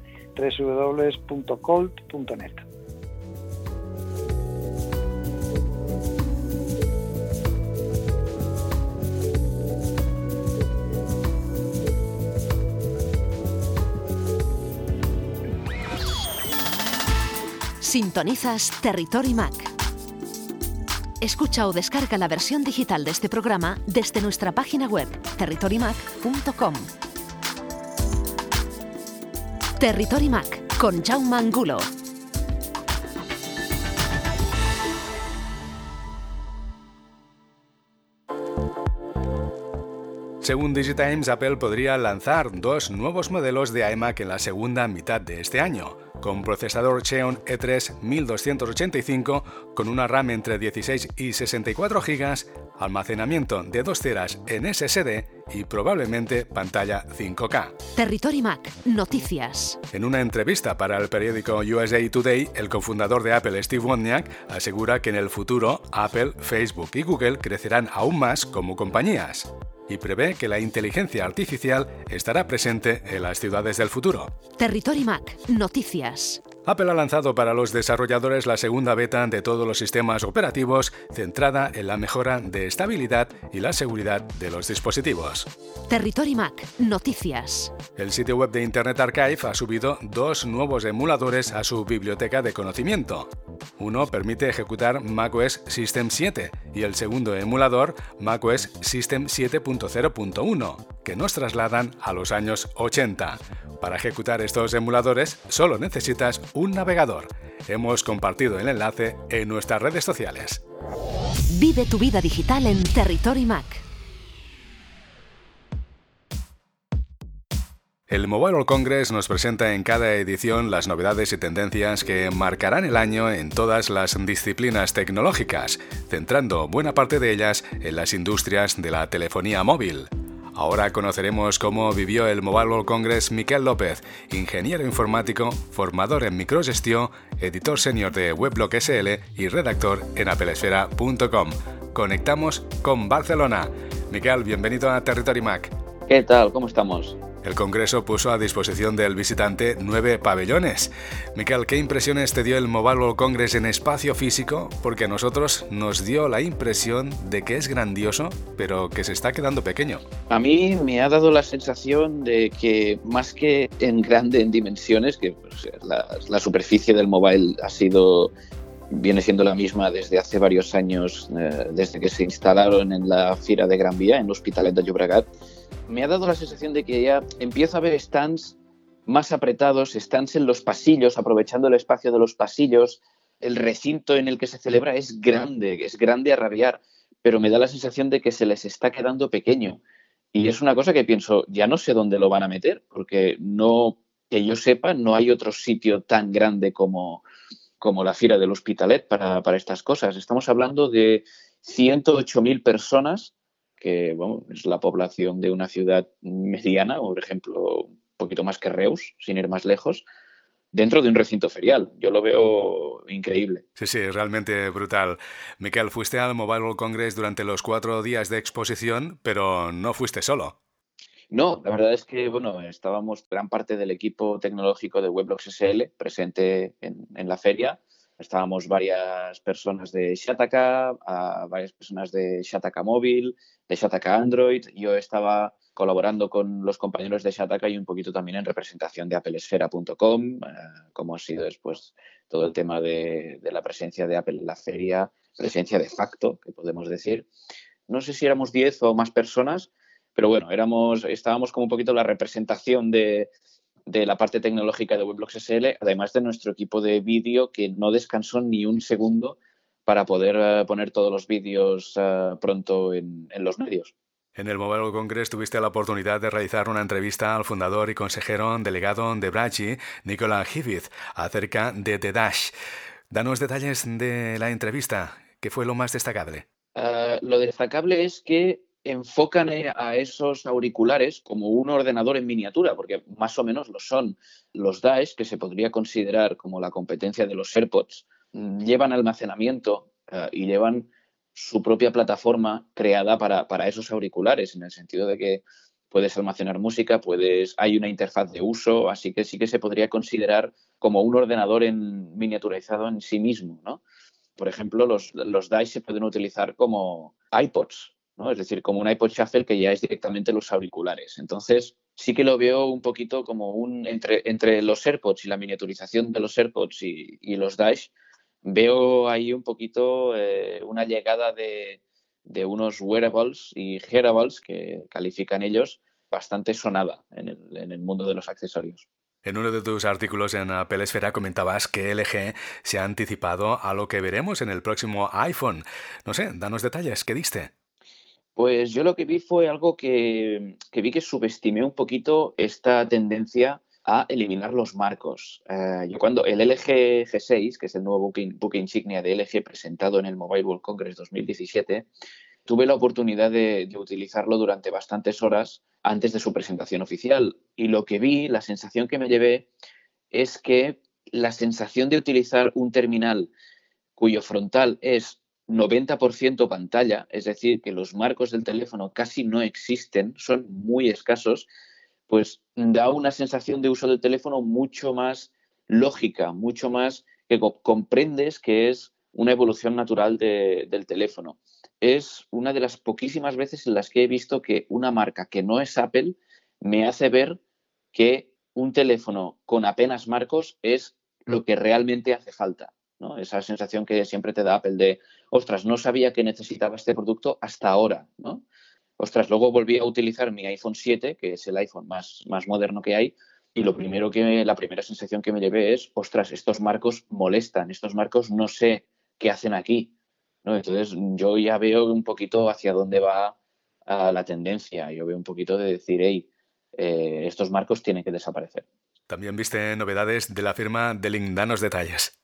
Speaker 6: www.colt.net.
Speaker 1: Sintonizas Territory Mac. Escucha o descarga la versión digital de este programa desde nuestra página web territorymac.com. Territory Mac con Jaume Angulo.
Speaker 2: Según DigiTimes, Apple podría lanzar 2 nuevos modelos de iMac en la segunda mitad de este año, con procesador Xeon E3 1285 con una RAM entre 16 y 64 GB, almacenamiento de 2 teras en SSD y probablemente pantalla 5K.
Speaker 1: Territory Mac, noticias.
Speaker 2: En una entrevista para el periódico USA Today, el cofundador de Apple, Steve Wozniak, asegura que en el futuro Apple, Facebook y Google crecerán aún más como compañías y prevé que la inteligencia artificial estará presente en las ciudades del futuro.
Speaker 1: Territory Mac, noticias.
Speaker 2: Apple ha lanzado para los desarrolladores la segunda beta de todos los sistemas operativos, centrada en la mejora de estabilidad y la seguridad de los dispositivos.
Speaker 1: Territory Mac, noticias.
Speaker 2: El sitio web de Internet Archive ha subido 2 nuevos emuladores a su biblioteca de conocimiento. Uno permite ejecutar macOS System 7 y el segundo emulador macOS System 7.0.1, que nos trasladan a los años 80. Para ejecutar estos emuladores solo necesitas un navegador. Hemos compartido el enlace en nuestras redes sociales.
Speaker 1: Vive tu vida digital en Territory Mac.
Speaker 2: El Mobile World Congress nos presenta en cada edición las novedades y tendencias que marcarán el año en todas las disciplinas tecnológicas, centrando buena parte de ellas en las industrias de la telefonía móvil. Ahora conoceremos cómo vivió el Mobile World Congress Miquel López, ingeniero informático, formador en microgestión, editor senior de Weblog SL y redactor en applesfera.com. Conectamos con Barcelona. Miquel, bienvenido a Territory Mac.
Speaker 7: ¿Qué tal? ¿Cómo estamos?
Speaker 2: El Congreso puso a disposición del visitante 9 pabellones. Miquel, ¿qué impresiones te dio el Mobile World Congress en espacio físico? Porque a nosotros nos dio la impresión de que es grandioso, pero que se está quedando pequeño.
Speaker 7: A mí me ha dado la sensación de que más que en grande en dimensiones, que pues, la superficie del mobile viene siendo la misma desde hace varios años, desde que se instalaron en la Fira de Gran Vía, en l'Hospitalet de Llobregat, me ha dado la sensación de que ya empiezo a ver stands más apretados, stands en los pasillos, aprovechando el espacio de los pasillos. El recinto en el que se celebra es grande a rabiar, pero me da la sensación de que se les está quedando pequeño. Y es una cosa que pienso, ya no sé dónde lo van a meter, porque no, que yo sepa, no hay otro sitio tan grande como la Fira del Hospitalet para estas cosas. Estamos hablando de 108.000 personas, que bueno, es la población de una ciudad mediana, o por ejemplo, un poquito más que Reus, sin ir más lejos, dentro de un recinto ferial. Yo lo veo increíble.
Speaker 2: Sí, realmente brutal. Miquel, fuiste al Mobile World Congress durante los 4 días de exposición, pero no fuiste solo.
Speaker 7: No, la verdad es que bueno, estábamos gran parte del equipo tecnológico de Weblog SL presente en la feria. Estábamos varias personas de Shataka, varias personas de Shataka Móvil, de Shataka Android. Yo estaba colaborando con los compañeros de Shataka y un poquito también en representación de applesfera.com, como ha sido después todo el tema de la presencia de Apple en la feria, presencia de facto, que podemos decir. No sé si éramos 10 o más personas, pero bueno, estábamos como un poquito la representación de la parte tecnológica de Weblog SL, además de nuestro equipo de vídeo que no descansó ni un segundo para poder poner todos los vídeos pronto en los medios.
Speaker 2: En el Mobile World Congress tuviste la oportunidad de realizar una entrevista al fundador y consejero delegado de Bragi, Nicola Hivith, acerca de The Dash. Danos detalles de la entrevista. ¿Qué fue lo más destacable?
Speaker 7: Lo destacable es que enfocan a esos auriculares como un ordenador en miniatura, porque más o menos lo son. Los Dash, que se podría considerar como la competencia de los AirPods, llevan almacenamiento y llevan su propia plataforma creada para esos auriculares, en el sentido de que puedes almacenar música, hay una interfaz de uso, así que sí que se podría considerar como un ordenador miniaturizado en sí mismo, ¿no? Por ejemplo, los Dash se pueden utilizar como iPods, ¿no? Es decir, como un iPod Shuffle que ya es directamente los auriculares. Entonces, sí que lo veo un poquito como entre los AirPods y la miniaturización de los AirPods y los Dash, veo ahí un poquito una llegada de unos wearables y hearables, que califican ellos, bastante sonada en el mundo de los accesorios.
Speaker 2: En uno de tus artículos en Apple Esfera comentabas que LG se ha anticipado a lo que veremos en el próximo iPhone. No sé, danos detalles, ¿qué diste?
Speaker 7: Pues yo lo que vi fue algo que vi que subestimé un poquito esta tendencia a eliminar los marcos. Yo cuando el LG G6, que es el nuevo buque insignia de LG presentado en el Mobile World Congress 2017, tuve la oportunidad de utilizarlo durante bastantes horas antes de su presentación oficial. Y lo que vi, la sensación que me llevé, es que la sensación de utilizar un terminal cuyo frontal es 90% pantalla, es decir, que los marcos del teléfono casi no existen, son muy escasos, pues da una sensación de uso del teléfono mucho más lógica, mucho más que comprendes que es una evolución natural del teléfono. Es una de las poquísimas veces en las que he visto que una marca que no es Apple me hace ver que un teléfono con apenas marcos es lo que realmente hace falta, ¿no? Esa sensación que siempre te da Apple de, ostras, no sabía que necesitaba este producto hasta ahora, ¿no? Ostras, luego volví a utilizar mi iPhone 7, que es el iPhone más moderno que hay, y la primera sensación que me llevé es, ostras, estos marcos molestan, estos marcos no sé qué hacen aquí, ¿no? Entonces yo ya veo un poquito hacia dónde va la tendencia. Yo veo un poquito de decir, hey, estos marcos tienen que desaparecer.
Speaker 2: También viste novedades de la firma D-Link. Danos detalles.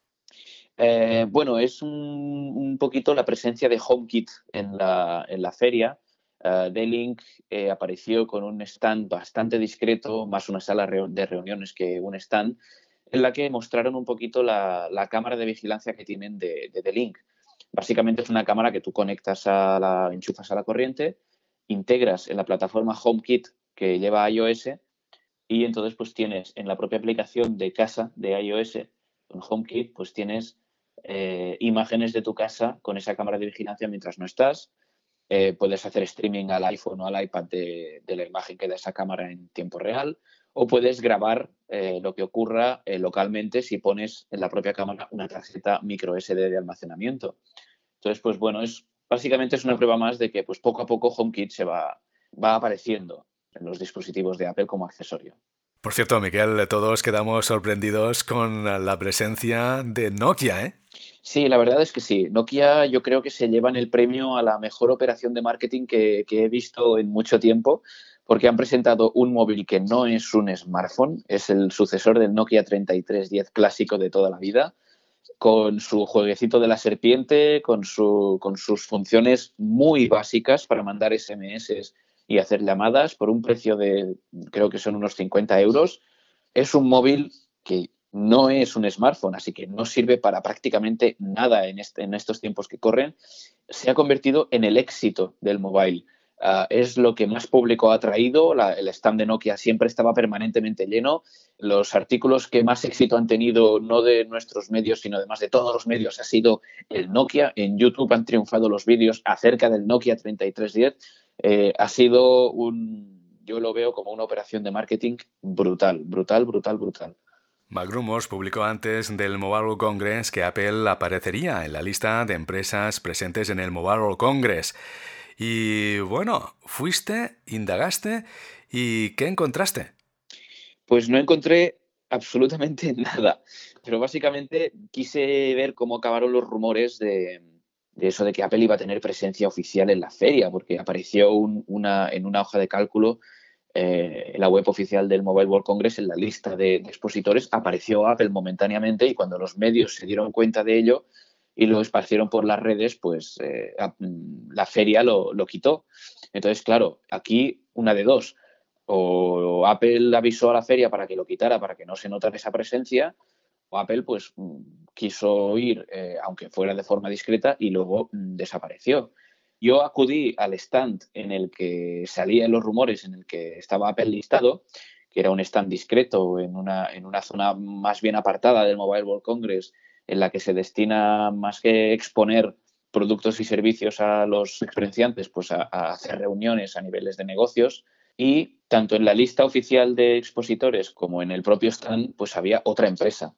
Speaker 7: Bueno, es un poquito la presencia de HomeKit en la feria. D-Link apareció con un stand bastante discreto, más una sala de reuniones que un stand, en la que mostraron un poquito la cámara de vigilancia que tienen de D-Link. Básicamente es una cámara que tú conectas enchufas a la corriente, integras en la plataforma HomeKit que lleva iOS y entonces pues tienes en la propia aplicación de casa de iOS, con HomeKit, pues tienes imágenes de tu casa con esa cámara de vigilancia mientras no estás. Puedes hacer streaming al iPhone o al iPad de la imagen que da esa cámara en tiempo real, o puedes grabar lo que ocurra localmente si pones en la propia cámara una tarjeta micro SD de almacenamiento. Entonces, pues bueno, básicamente es una prueba más de que pues poco a poco HomeKit va apareciendo en los dispositivos de Apple como accesorio.
Speaker 2: Por cierto, Miquel, todos quedamos sorprendidos con la presencia de Nokia, ¿eh?
Speaker 7: Sí, la verdad es que sí. Nokia yo creo que se llevan el premio a la mejor operación de marketing que he visto en mucho tiempo, porque han presentado un móvil que no es un smartphone, es el sucesor del Nokia 3310 clásico de toda la vida, con su jueguecito de la serpiente, con sus funciones muy básicas para mandar SMS y hacer llamadas por un precio de, creo que son unos 50 euros. Es un móvil que no es un smartphone, así que no sirve para prácticamente nada en estos tiempos que corren. Se ha convertido en el éxito del mobile. Es lo que más público ha atraído. El stand de Nokia siempre estaba permanentemente lleno. Los artículos que más éxito han tenido, no de nuestros medios, sino además de todos los medios, ha sido el Nokia. En YouTube han triunfado los vídeos acerca del Nokia 3310. Ha sido yo lo veo como una operación de marketing brutal.
Speaker 2: MacRumors publicó antes del Mobile World Congress que Apple aparecería en la lista de empresas presentes en el Mobile World Congress. Y bueno, fuiste, indagaste y ¿qué encontraste?
Speaker 7: Pues no encontré absolutamente nada, pero básicamente quise ver cómo acabaron los rumores de eso de que Apple iba a tener presencia oficial en la feria, porque apareció en una hoja de cálculo en la web oficial del Mobile World Congress, en la lista de expositores, apareció Apple momentáneamente, y cuando los medios se dieron cuenta de ello y lo esparcieron por las redes, pues la feria lo quitó. Entonces, claro, aquí una de dos. O Apple avisó a la feria para que lo quitara, para que no se notara esa presencia, o Apple pues quiso ir, aunque fuera de forma discreta, y luego desapareció. Yo acudí al stand en el que salían los rumores, en el que estaba Apple listado, que era un stand discreto en una zona más bien apartada del Mobile World Congress, en la que se destina, más que exponer productos y servicios a los experienciantes, pues a hacer reuniones a niveles de negocios. Y tanto en la lista oficial de expositores como en el propio stand, pues había otra empresa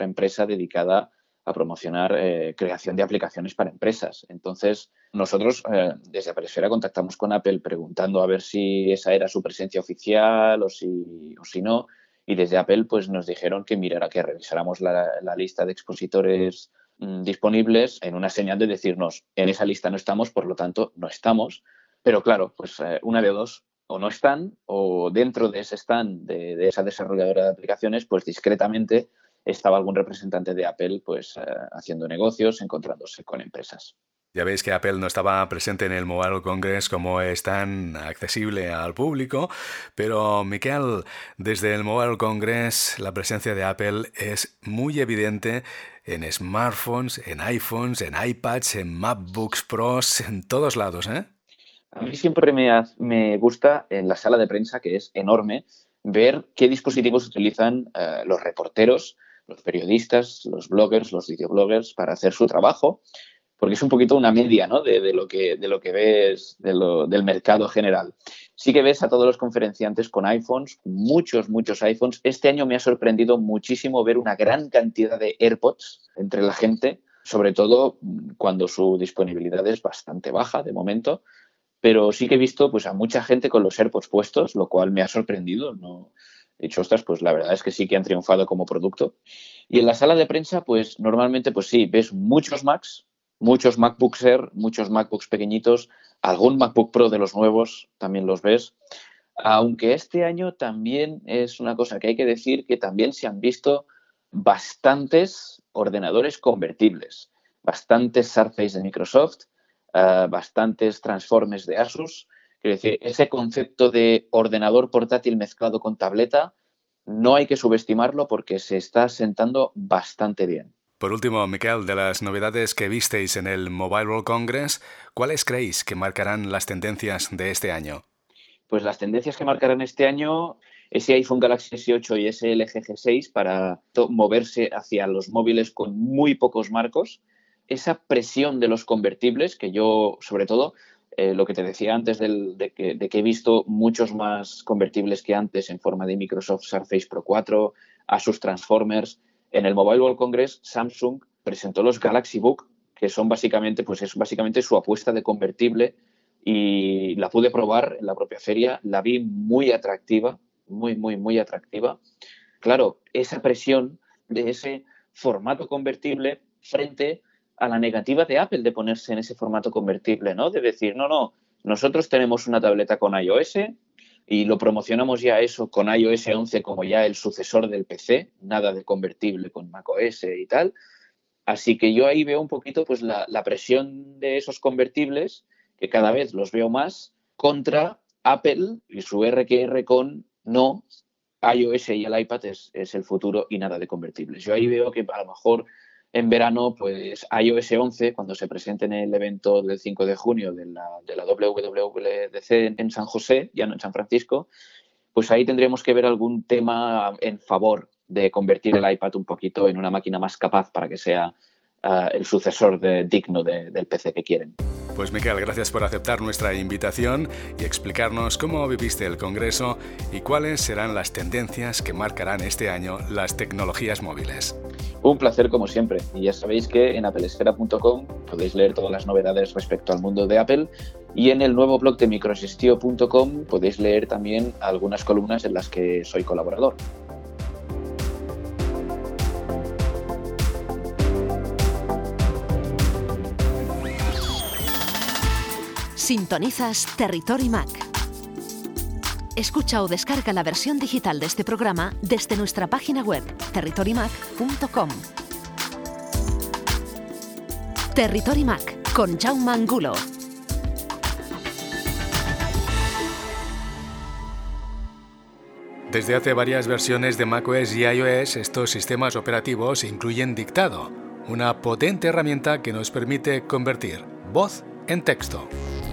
Speaker 7: dedicada a promocionar creación de aplicaciones para empresas. Entonces, nosotros desde Apelesfera contactamos con Apple preguntando a ver si esa era su presencia oficial o si no. Y desde Apple pues nos dijeron que revisáramos la lista de expositores disponibles, en una señal de decirnos, en esa lista no estamos, por lo tanto no estamos. Pero claro, pues una de dos, o no están, o dentro de ese stand de esa desarrolladora de aplicaciones, pues discretamente estaba algún representante de Apple pues haciendo negocios, encontrándose con empresas.
Speaker 2: Ya veis que Apple no estaba presente en el Mobile World Congress como es tan accesible al público, pero Miquel, desde el Mobile World Congress la presencia de Apple es muy evidente en smartphones, en iPhones, en iPads, en MacBooks Pros, en todos lados, ¿eh?
Speaker 7: A mí siempre me gusta en la sala de prensa, que es enorme, ver qué dispositivos utilizan los reporteros, los periodistas, los bloggers, los videobloggers para hacer su trabajo, porque es un poquito una media, ¿no? de lo que ves del mercado general. Sí que ves a todos los conferenciantes con iPhones, muchos iPhones. Este año me ha sorprendido muchísimo ver una gran cantidad de AirPods entre la gente, sobre todo cuando su disponibilidad es bastante baja de momento. Pero sí que he visto pues a mucha gente con los AirPods puestos, lo cual me ha sorprendido. No he dicho, ostras, pues la verdad es que sí que han triunfado como producto. Y en la sala de prensa, pues normalmente, pues sí, ves muchos Macs, muchos MacBooks Air, muchos MacBooks pequeñitos, algún MacBook Pro de los nuevos también los ves. Aunque este año también es una cosa que hay que decir, que también se han visto bastantes ordenadores convertibles, bastantes Surface de Microsoft, bastantes Transformers de Asus, Quiero decir, ese concepto de ordenador portátil mezclado con tableta no hay que subestimarlo porque se está sentando bastante bien.
Speaker 2: Por último, Miquel, de las novedades que visteis en el Mobile World Congress, ¿cuáles creéis que marcarán las tendencias de este año?
Speaker 7: Pues las tendencias que marcarán este año, ese iPhone Galaxy S8 y ese LG G6 para moverse hacia los móviles con muy pocos marcos, esa presión de los convertibles, que yo, sobre todo, lo que te decía antes de que he visto muchos más convertibles que antes en forma de Microsoft Surface Pro 4, Asus Transformers. En el Mobile World Congress, Samsung presentó los Galaxy Book, que son básicamente su apuesta de convertible, y la pude probar en la propia feria. La vi muy atractiva, muy atractiva. Claro, esa presión de ese formato convertible frente a la negativa de Apple de ponerse en ese formato convertible, ¿no? De decir, no, nosotros tenemos una tableta con iOS y lo promocionamos ya eso con iOS 11 como ya el sucesor del PC, nada de convertible con macOS y tal. Así que yo ahí veo un poquito pues la presión de esos convertibles, que cada vez los veo más, contra Apple y su RQR con no, iOS y el iPad es el futuro y nada de convertibles. Yo ahí veo que a lo mejor en verano, pues iOS 11, cuando se presente en el evento del 5 de junio de la WWDC en San José, ya no en San Francisco, pues ahí tendríamos que ver algún tema en favor de convertir el iPad un poquito en una máquina más capaz para que sea el sucesor digno del PC que quieren.
Speaker 2: Pues Miquel, gracias por aceptar nuestra invitación y explicarnos cómo viviste el Congreso y cuáles serán las tendencias que marcarán este año las tecnologías móviles.
Speaker 7: Un placer como siempre, y ya sabéis que en applesfera.com podéis leer todas las novedades respecto al mundo de Apple, y en el nuevo blog de microsistio.com podéis leer también algunas columnas en las que soy colaborador.
Speaker 1: Sintonizas Territory Mac. Escucha o descarga la versión digital de este programa desde nuestra página web territorymac.com. Territory Mac con Jaume Angulo.
Speaker 2: Desde hace varias versiones de macOS y iOS, estos sistemas operativos incluyen Dictado, una potente herramienta que nos permite convertir voz en texto.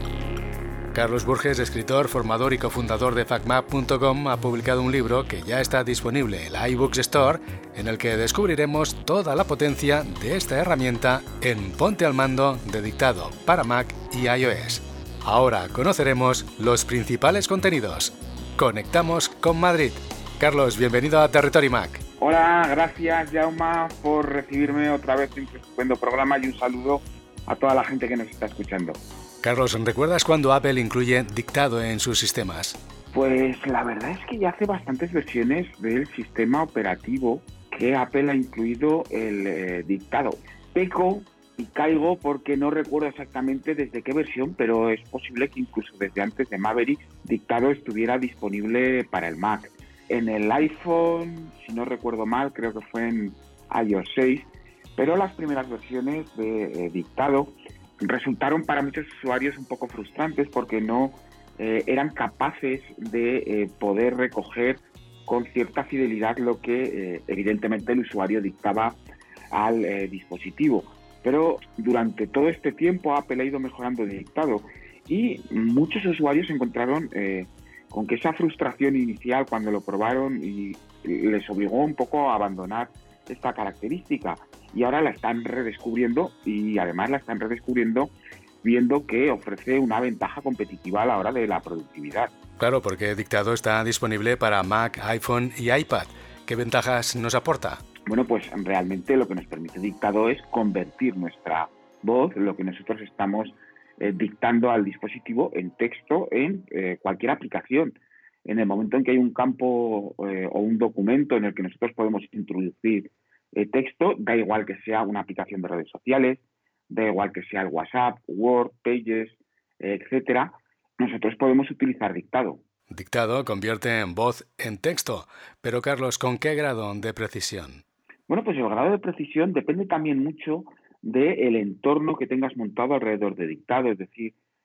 Speaker 2: Carlos Burges, escritor, formador y cofundador de facmap.com, ha publicado un libro que ya está disponible en la iBooks Store, en el que descubriremos toda la potencia de esta herramienta en Ponte al Mando de Dictado para Mac y iOS. Ahora conoceremos los principales contenidos. Conectamos con Madrid. Carlos, bienvenido a Territory Mac.
Speaker 8: Hola, gracias Jaume por recibirme otra vez en tu estupendo programa y un saludo a toda la gente que nos está escuchando.
Speaker 2: Carlos, ¿recuerdas cuando Apple incluye Dictado en sus sistemas?
Speaker 8: Pues la verdad es que ya hace bastantes versiones del sistema operativo que Apple ha incluido el Dictado. Peco y caigo porque no recuerdo exactamente desde qué versión, pero es posible que incluso desde antes de Maverick Dictado estuviera disponible para el Mac. En el iPhone, si no recuerdo mal, creo que fue en iOS 6, pero las primeras versiones de Dictado resultaron para muchos usuarios un poco frustrantes porque no eran capaces de poder recoger con cierta fidelidad lo que evidentemente el usuario dictaba al dispositivo. Pero durante todo este tiempo Apple ha ido mejorando el Dictado y muchos usuarios se encontraron con que esa frustración inicial cuando lo probaron y les obligó un poco a abandonar esta característica. Y ahora la están redescubriendo y además la están redescubriendo viendo que ofrece una ventaja competitiva a la hora de la productividad.
Speaker 2: Claro, porque Dictado está disponible para Mac, iPhone y iPad. ¿Qué ventajas nos aporta?
Speaker 8: Bueno, pues realmente lo que nos permite Dictado es convertir nuestra voz, lo que nosotros estamos dictando al dispositivo, en texto en cualquier aplicación. En el momento en que hay un campo o un documento en el que nosotros podemos introducir texto, da igual que sea una aplicación de redes sociales, da igual que sea el WhatsApp, Word, Pages, etcétera, nosotros podemos utilizar Dictado.
Speaker 2: Dictado convierte en voz en texto, pero Carlos, ¿con qué grado de precisión?
Speaker 8: Bueno, pues el grado de precisión depende también mucho del entorno que tengas montado alrededor de Dictado, es decir,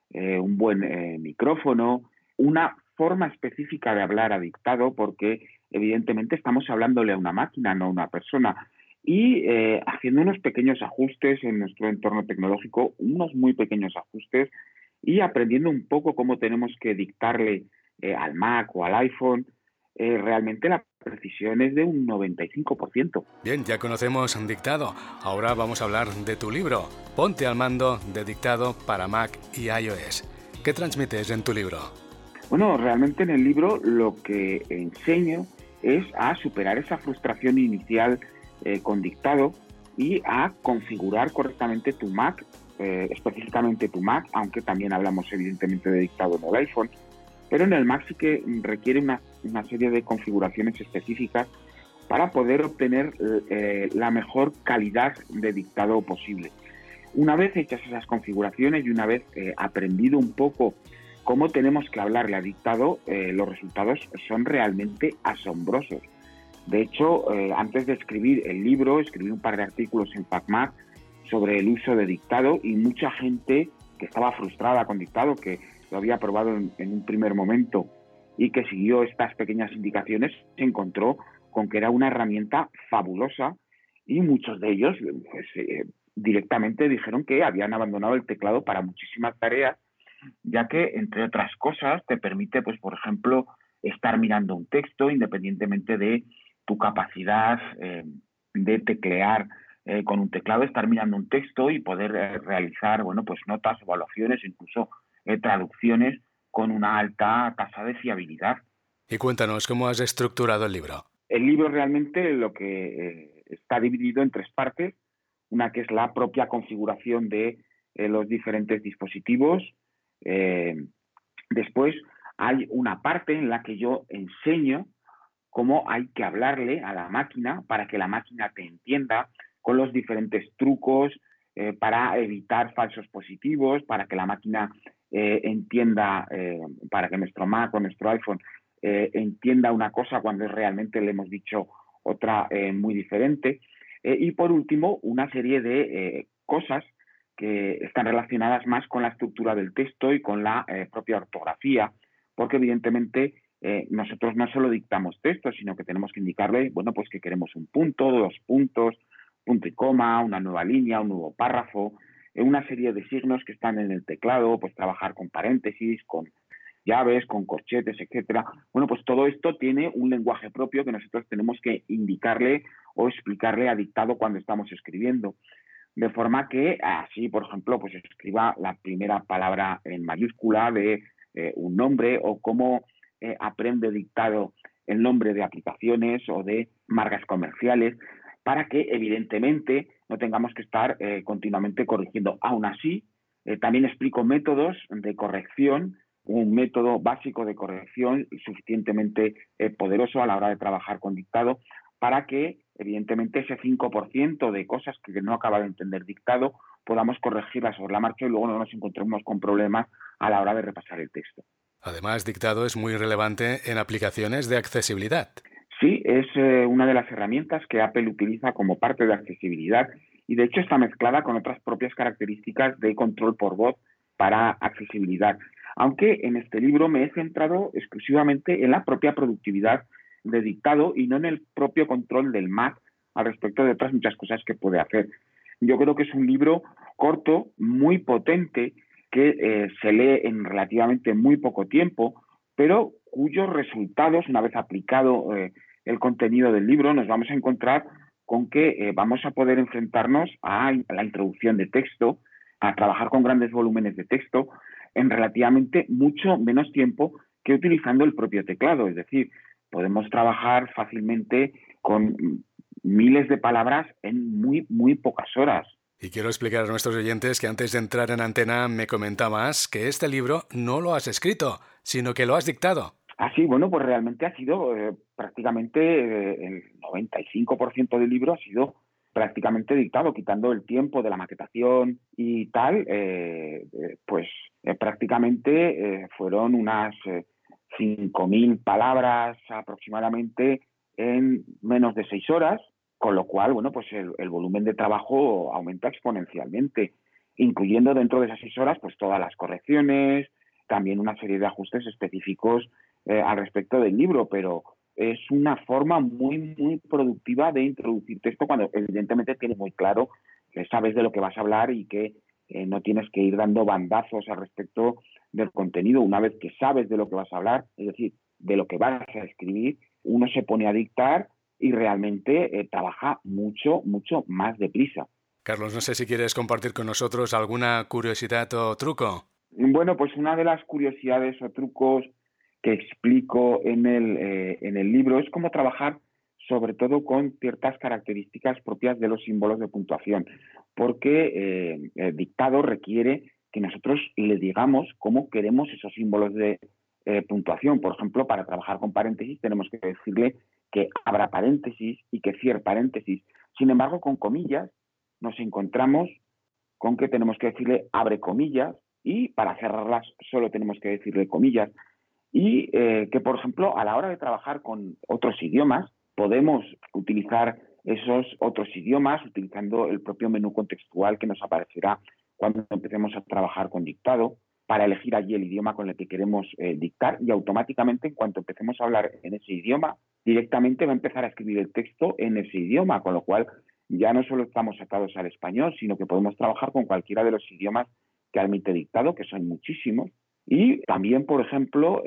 Speaker 8: un buen micrófono, una forma específica de hablar a dictado, porque evidentemente estamos hablándole a una máquina, no a una persona, y haciendo unos pequeños ajustes en nuestro entorno tecnológico, unos muy pequeños ajustes, y aprendiendo un poco cómo tenemos que dictarle al Mac o al iPhone. Realmente la precisión es de un 95%.
Speaker 2: Bien, ya conocemos Dictado. Ahora vamos a hablar de tu libro, Ponte al mando de Dictado para Mac y iOS. ¿Qué transmites en tu libro?
Speaker 8: Bueno, realmente en el libro lo que enseño es a superar esa frustración inicial con Dictado y a configurar correctamente tu Mac, específicamente tu Mac, aunque también hablamos evidentemente de Dictado en el iPhone. Pero en el Mac sí que requiere una serie de configuraciones específicas para poder obtener la mejor calidad de dictado posible. Una vez hechas esas configuraciones y una vez aprendido un poco cómo tenemos que hablarle a dictado, los resultados son realmente asombrosos. De hecho, antes de escribir el libro, escribí un par de artículos en PubMac sobre el uso de dictado y mucha gente que estaba frustrada con dictado, que lo había probado en un primer momento y que siguió estas pequeñas indicaciones, se encontró con que era una herramienta fabulosa y muchos de ellos pues, directamente dijeron que habían abandonado el teclado para muchísimas tareas, ya que, entre otras cosas, te permite, pues, por ejemplo, estar mirando un texto independientemente de tu capacidad de teclear con un teclado, estar mirando un texto y poder realizar, bueno, pues notas, evaluaciones, incluso traducciones con una alta tasa de fiabilidad.
Speaker 2: Y cuéntanos, ¿cómo has estructurado el libro?
Speaker 8: El libro realmente lo que está dividido en tres partes. Una que es la propia configuración de los diferentes dispositivos. Después hay una parte en la que yo enseño cómo hay que hablarle a la máquina para que la máquina te entienda, con los diferentes trucos para evitar falsos positivos, para que la máquina entienda, para que nuestro Mac o nuestro iPhone entienda una cosa cuando realmente le hemos dicho otra muy diferente. Y por último, una serie de cosas que están relacionadas más con la estructura del texto y con la propia ortografía, porque evidentemente nosotros no solo dictamos texto, sino que tenemos que indicarle, bueno, pues que queremos un punto, 2 puntos, punto y coma, una nueva línea, un nuevo párrafo, una serie de signos que están en el teclado, pues trabajar con paréntesis, con llaves, con corchetes, etcétera. Bueno, pues todo esto tiene un lenguaje propio que nosotros tenemos que indicarle o explicarle a dictado cuando estamos escribiendo. De forma que así, por ejemplo, pues escriba la primera palabra en mayúscula de un nombre, o cómo aprende dictado el nombre de aplicaciones o de marcas comerciales, para que evidentemente no tengamos que estar continuamente corrigiendo. Aún así, también explico métodos de corrección, un método básico de corrección suficientemente poderoso a la hora de trabajar con dictado, para que evidentemente ese 5% de cosas que no acaba de entender dictado podamos corregirlas sobre la marcha y luego no nos encontremos con problemas a la hora de repasar el texto.
Speaker 2: Además, dictado es muy relevante en aplicaciones de accesibilidad.
Speaker 8: Sí, es una de las herramientas que Apple utiliza como parte de accesibilidad y de hecho está mezclada con otras propias características de control por voz para accesibilidad. Aunque en este libro me he centrado exclusivamente en la propia productividad de dictado y no en el propio control del Mac al respecto de otras muchas cosas que puede hacer. Yo creo que es un libro corto, muy potente, que se lee en relativamente muy poco tiempo, pero cuyos resultados, una vez aplicado el contenido del libro, nos vamos a encontrar con que vamos a poder enfrentarnos a la introducción de texto, a trabajar con grandes volúmenes de texto en relativamente mucho menos tiempo que utilizando el propio teclado. Es decir, podemos trabajar fácilmente con miles de palabras en muy pocas horas.
Speaker 2: Y quiero explicar a nuestros oyentes que antes de entrar en antena me comentabas que este libro no lo has escrito, sino que lo has dictado.
Speaker 8: Ah, sí, bueno, pues realmente ha sido prácticamente el 95% del libro ha sido prácticamente dictado, quitando el tiempo de la maquetación y tal, prácticamente fueron unas 5.000 palabras aproximadamente en menos de 6 horas, con lo cual, bueno, pues el volumen de trabajo aumenta exponencialmente. incluyendo dentro de esas 6 horas pues todas las correcciones, también una serie de ajustes específicos al respecto del libro, pero es una forma muy, muy productiva de introducir texto cuando evidentemente tienes muy claro que sabes de lo que vas a hablar y que no tienes que ir dando bandazos al respecto del contenido. Una vez que sabes de lo que vas a hablar, es decir, de lo que vas a escribir, uno se pone a dictar y realmente trabaja mucho, mucho más deprisa.
Speaker 2: Carlos, no sé si quieres compartir con nosotros alguna curiosidad o truco.
Speaker 8: Bueno, pues una de las curiosidades o trucos que explico en el libro es cómo trabajar sobre todo con ciertas características propias de los símbolos de puntuación, porque el dictado requiere que nosotros le digamos cómo queremos esos símbolos de puntuación. Por ejemplo, para trabajar con paréntesis tenemos que decirle que abra paréntesis y que cierre paréntesis. Sin embargo, con comillas nos encontramos con que tenemos que decirle abre comillas y para cerrarlas solo tenemos que decirle comillas. Y que, por ejemplo, a la hora de trabajar con otros idiomas, podemos utilizar esos otros idiomas utilizando el propio menú contextual que nos aparecerá cuando empecemos a trabajar con dictado, para elegir allí el idioma con el que queremos dictar, y automáticamente, en cuanto empecemos a hablar en ese idioma, directamente va a empezar a escribir el texto en ese idioma, con lo cual ya no solo estamos atados al español, sino que podemos trabajar con cualquiera de los idiomas que admite dictado, que son muchísimos. Y también, por ejemplo,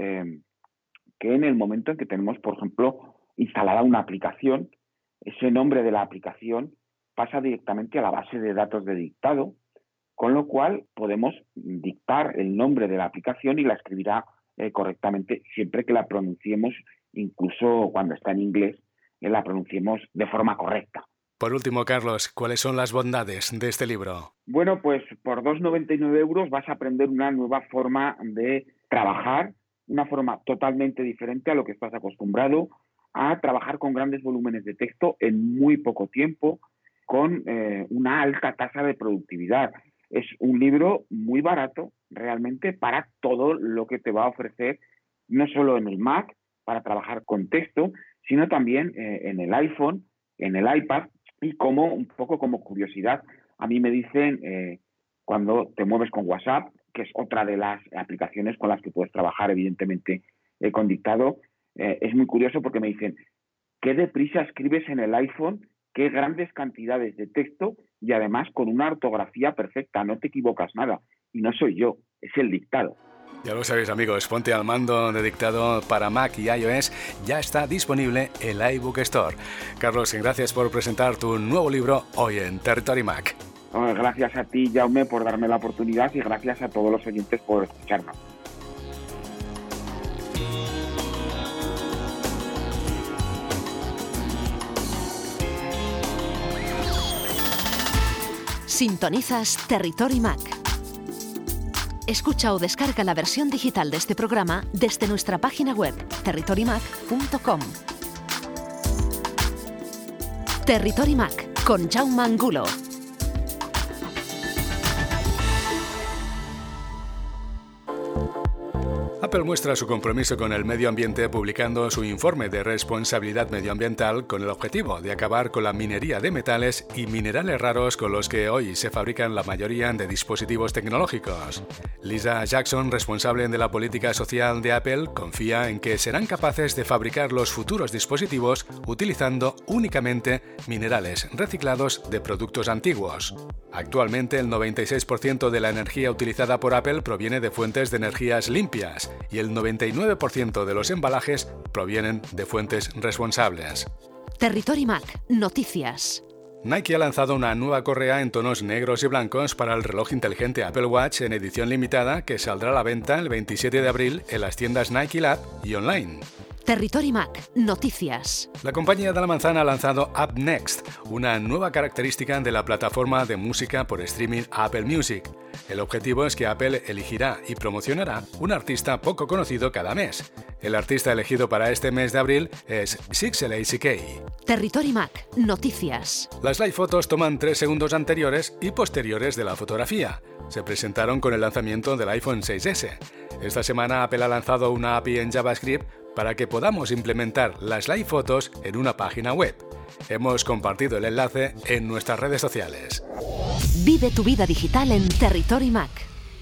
Speaker 8: que en el momento en que tenemos, por ejemplo, instalada una aplicación, ese nombre de la aplicación pasa directamente a la base de datos de dictado, con lo cual podemos dictar el nombre de la aplicación y la escribirá correctamente siempre que la pronunciemos, incluso cuando está en inglés, la pronunciemos de forma correcta.
Speaker 2: Por último, Carlos, ¿cuáles son las bondades de este libro?
Speaker 8: Bueno, pues por 2,99 euros vas a aprender una nueva forma de trabajar, una forma totalmente diferente a lo que estás acostumbrado, a trabajar con grandes volúmenes de texto en muy poco tiempo, con una alta tasa de productividad. Es un libro muy barato realmente para todo lo que te va a ofrecer, no solo en el Mac, para trabajar con texto, sino también en el iPhone, en el iPad, y un poco como curiosidad, a mí me dicen cuando te mueves con WhatsApp, que es otra de las aplicaciones con las que puedes trabajar, evidentemente, con dictado, es muy curioso porque me dicen, qué deprisa escribes en el iPhone, qué grandes cantidades de texto y además con una ortografía perfecta, no te equivocas nada. Y no soy yo, es el dictado.
Speaker 2: Ya lo sabéis, amigos, ponte al mando de dictado para Mac y iOS. Ya está disponible el iBook Store. Carlos, gracias por presentar tu nuevo libro hoy en Territory Mac.
Speaker 8: Gracias a ti, Jaume, por darme la oportunidad y gracias a todos los oyentes por escucharnos.
Speaker 1: Sintonizas Territory Mac. Escucha o descarga la versión digital de este programa desde nuestra página web territorymac.com. Territory Mac con Jaume Angulo.
Speaker 2: Apple muestra su compromiso con el medio ambiente publicando su informe de responsabilidad medioambiental con el objetivo de acabar con la minería de metales y minerales raros con los que hoy se fabrican la mayoría de dispositivos tecnológicos. Lisa Jackson, responsable de la política social de Apple, confía en que serán capaces de fabricar los futuros dispositivos utilizando únicamente minerales reciclados de productos antiguos. Actualmente, el 96% de la energía utilizada por Apple proviene de fuentes de energías limpias y el 99% de los embalajes provienen de fuentes responsables.
Speaker 1: Territory Mac, noticias.
Speaker 2: Nike ha lanzado una nueva correa en tonos negros y blancos para el reloj inteligente Apple Watch en edición limitada que saldrá a la venta el 27 de abril en las tiendas Nike Lab y online.
Speaker 1: Territory Mac, noticias.
Speaker 2: La compañía de la manzana ha lanzado Up Next, una nueva característica de la plataforma de música por streaming Apple Music. El objetivo es que Apple elegirá y promocionará un artista poco conocido cada mes. El artista elegido para este mes de abril es SixelACK.
Speaker 1: Territory Mac, noticias.
Speaker 2: Las live fotos toman 3 segundos anteriores y posteriores de la fotografía. Se presentaron con el lanzamiento del iPhone 6S. Esta semana Apple ha lanzado una API en JavaScript para que podamos implementar las live fotos en una página web. Hemos compartido el enlace en nuestras redes sociales.
Speaker 1: Vive tu vida digital en Territory Mac.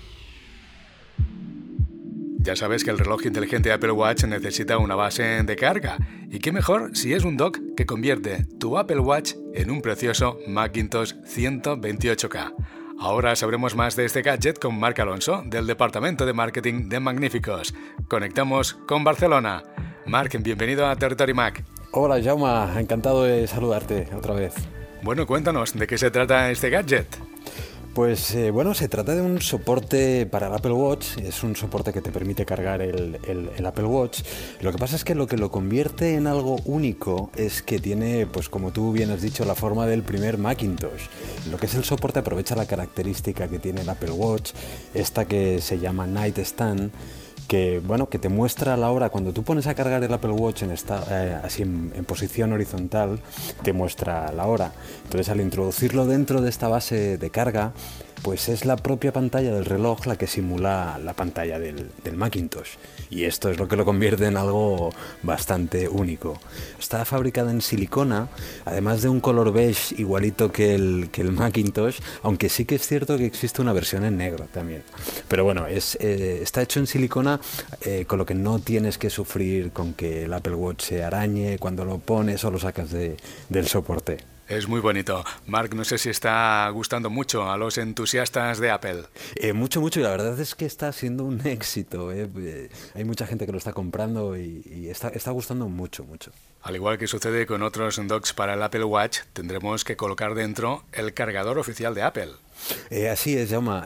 Speaker 2: Ya sabes que el reloj inteligente Apple Watch necesita una base de carga. Y qué mejor si es un dock que convierte tu Apple Watch en un precioso Macintosh 128K. Ahora sabremos más de este gadget con Marc Alonso, del Departamento de Marketing de Magníficos. Conectamos con Barcelona. Marc, bienvenido a Territory Mac.
Speaker 9: Hola, Jaume. Encantado de saludarte otra vez.
Speaker 2: Bueno, cuéntanos, ¿de qué se trata este gadget?
Speaker 9: Pues se trata de un soporte para el Apple Watch. Es un soporte que te permite cargar el Apple Watch. Lo que pasa es que lo convierte en algo único es que tiene, pues como tú bien has dicho, la forma del primer Macintosh. Lo que es el soporte aprovecha la característica que tiene el Apple Watch, esta que se llama Nightstand, que te muestra la hora. Cuando tú pones a cargar el Apple Watch así en posición horizontal, te muestra la hora. Entonces, al introducirlo dentro de esta base de carga, pues es la propia pantalla del reloj la que simula la pantalla del Macintosh. Y esto es lo que lo convierte en algo bastante único. Está fabricada en silicona, además de un color beige igualito que el Macintosh, aunque sí que es cierto que existe una versión en negro también. Pero bueno, está hecho en silicona, con lo que no tienes que sufrir con que el Apple Watch se arañe cuando lo pones o lo sacas del soporte.
Speaker 2: Es muy bonito. Marc, no sé si está gustando mucho a los entusiastas de Apple.
Speaker 9: Mucho, y la verdad es que está siendo un éxito. Hay mucha gente que lo está comprando y está gustando mucho.
Speaker 2: Al igual que sucede con otros docks para el Apple Watch, tendremos que colocar dentro el cargador oficial de Apple.
Speaker 9: Así es, Jaume.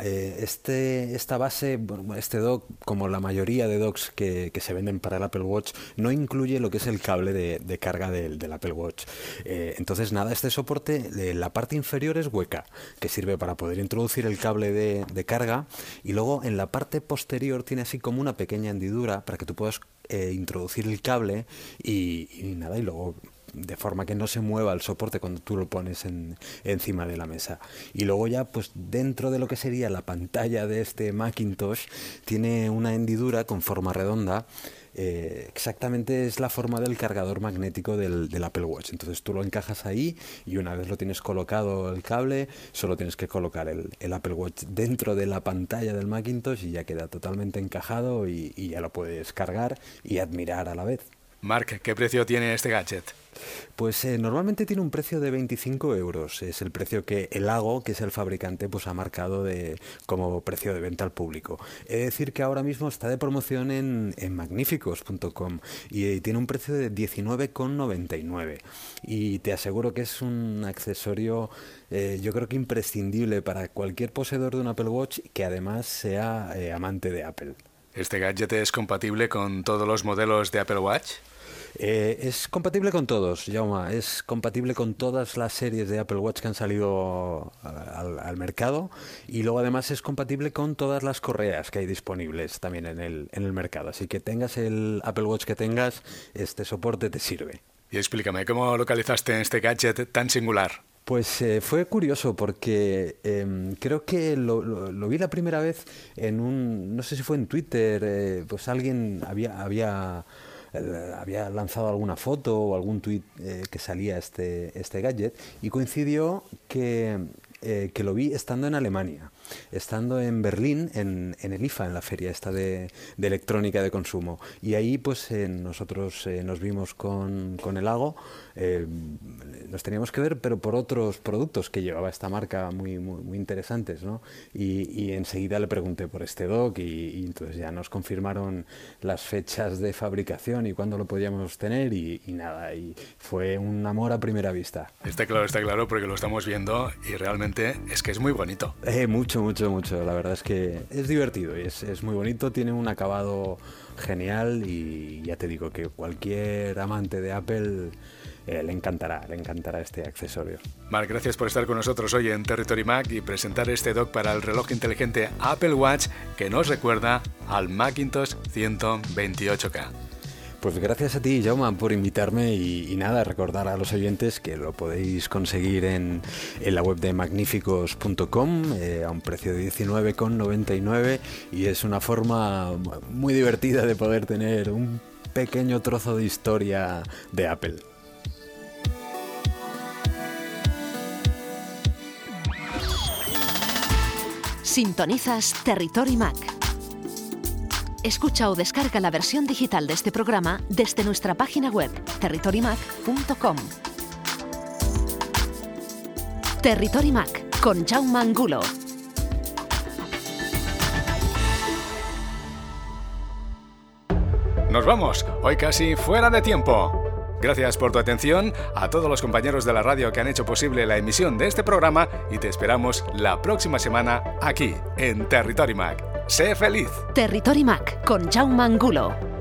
Speaker 9: Esta base, este dock, como la mayoría de docks que se venden para el Apple Watch, no incluye lo que es el cable de carga del Apple Watch. Entonces, nada, este soporte, la parte inferior es hueca, que sirve para poder introducir el cable de carga, y luego en la parte posterior tiene así como una pequeña hendidura para que tú puedas introducir el cable y luego de forma que no se mueva el soporte cuando tú lo pones encima de la mesa. Y luego ya, pues dentro de lo que sería la pantalla de este Macintosh, tiene una hendidura con forma redonda. Exactamente es la forma del cargador magnético del Apple Watch. Entonces tú lo encajas ahí y una vez lo tienes colocado el cable, solo tienes que colocar el Apple Watch dentro de la pantalla del Macintosh y ya queda totalmente encajado y ya lo puedes cargar y admirar a la vez.
Speaker 2: Marc, ¿qué precio tiene este gadget?
Speaker 9: Pues normalmente tiene un precio de 25 euros. Es el precio que Elago, que es el fabricante, pues ha marcado como precio de venta al público. He de decir que ahora mismo está de promoción en magníficos.com y tiene un precio de 19,99. Y te aseguro que es un accesorio, yo creo que imprescindible para cualquier poseedor de un Apple Watch que además sea amante de Apple.
Speaker 2: ¿Este gadget es compatible con todos los modelos de Apple Watch?
Speaker 9: Es compatible con todos, Jaume. Es compatible con todas las series de Apple Watch que han salido al mercado, y luego además es compatible con todas las correas que hay disponibles también en el mercado. Así que tengas el Apple Watch que tengas, este soporte te sirve.
Speaker 2: Y explícame, ¿cómo localizaste este gadget tan singular?
Speaker 9: Pues fue curioso porque creo que lo vi la primera vez no sé si fue en Twitter, pues alguien había lanzado alguna foto o algún tuit que salía este gadget, y coincidió que lo vi estando en Alemania, estando en Berlín, en el IFA, en la feria esta de electrónica de consumo. Y ahí pues nosotros nos vimos con Elago, nos teníamos que ver, pero por otros productos que llevaba esta marca muy interesantes, ¿no? Y enseguida le pregunté por este dock y entonces ya nos confirmaron las fechas de fabricación y cuándo lo podíamos tener y nada, y fue un amor a primera vista.
Speaker 2: Está claro porque lo estamos viendo y realmente es que es muy bonito.
Speaker 9: Mucho. La verdad es que es divertido y es muy bonito, tiene un acabado genial y ya te digo que cualquier amante de Apple le encantará este accesorio.
Speaker 2: Marc, gracias por estar con nosotros hoy en Territory Mac y presentar este dock para el reloj inteligente Apple Watch que nos recuerda al Macintosh 128K.
Speaker 9: Pues gracias a ti, Jaume, por invitarme y nada, recordar a los oyentes que lo podéis conseguir en la web de magníficos.com a un precio de 19,99 y es una forma muy divertida de poder tener un pequeño trozo de historia de Apple.
Speaker 1: Sintonizas Territory Mac. Escucha o descarga la versión digital de este programa desde nuestra página web territorymac.com. Territory Mac con Jaume Angulo.
Speaker 2: Nos vamos, hoy casi fuera de tiempo. Gracias por tu atención, a todos los compañeros de la radio que han hecho posible la emisión de este programa y te esperamos la próxima semana aquí en Territory Mac. ¡Sé feliz!
Speaker 1: Territory Mac con Jaume Angulo.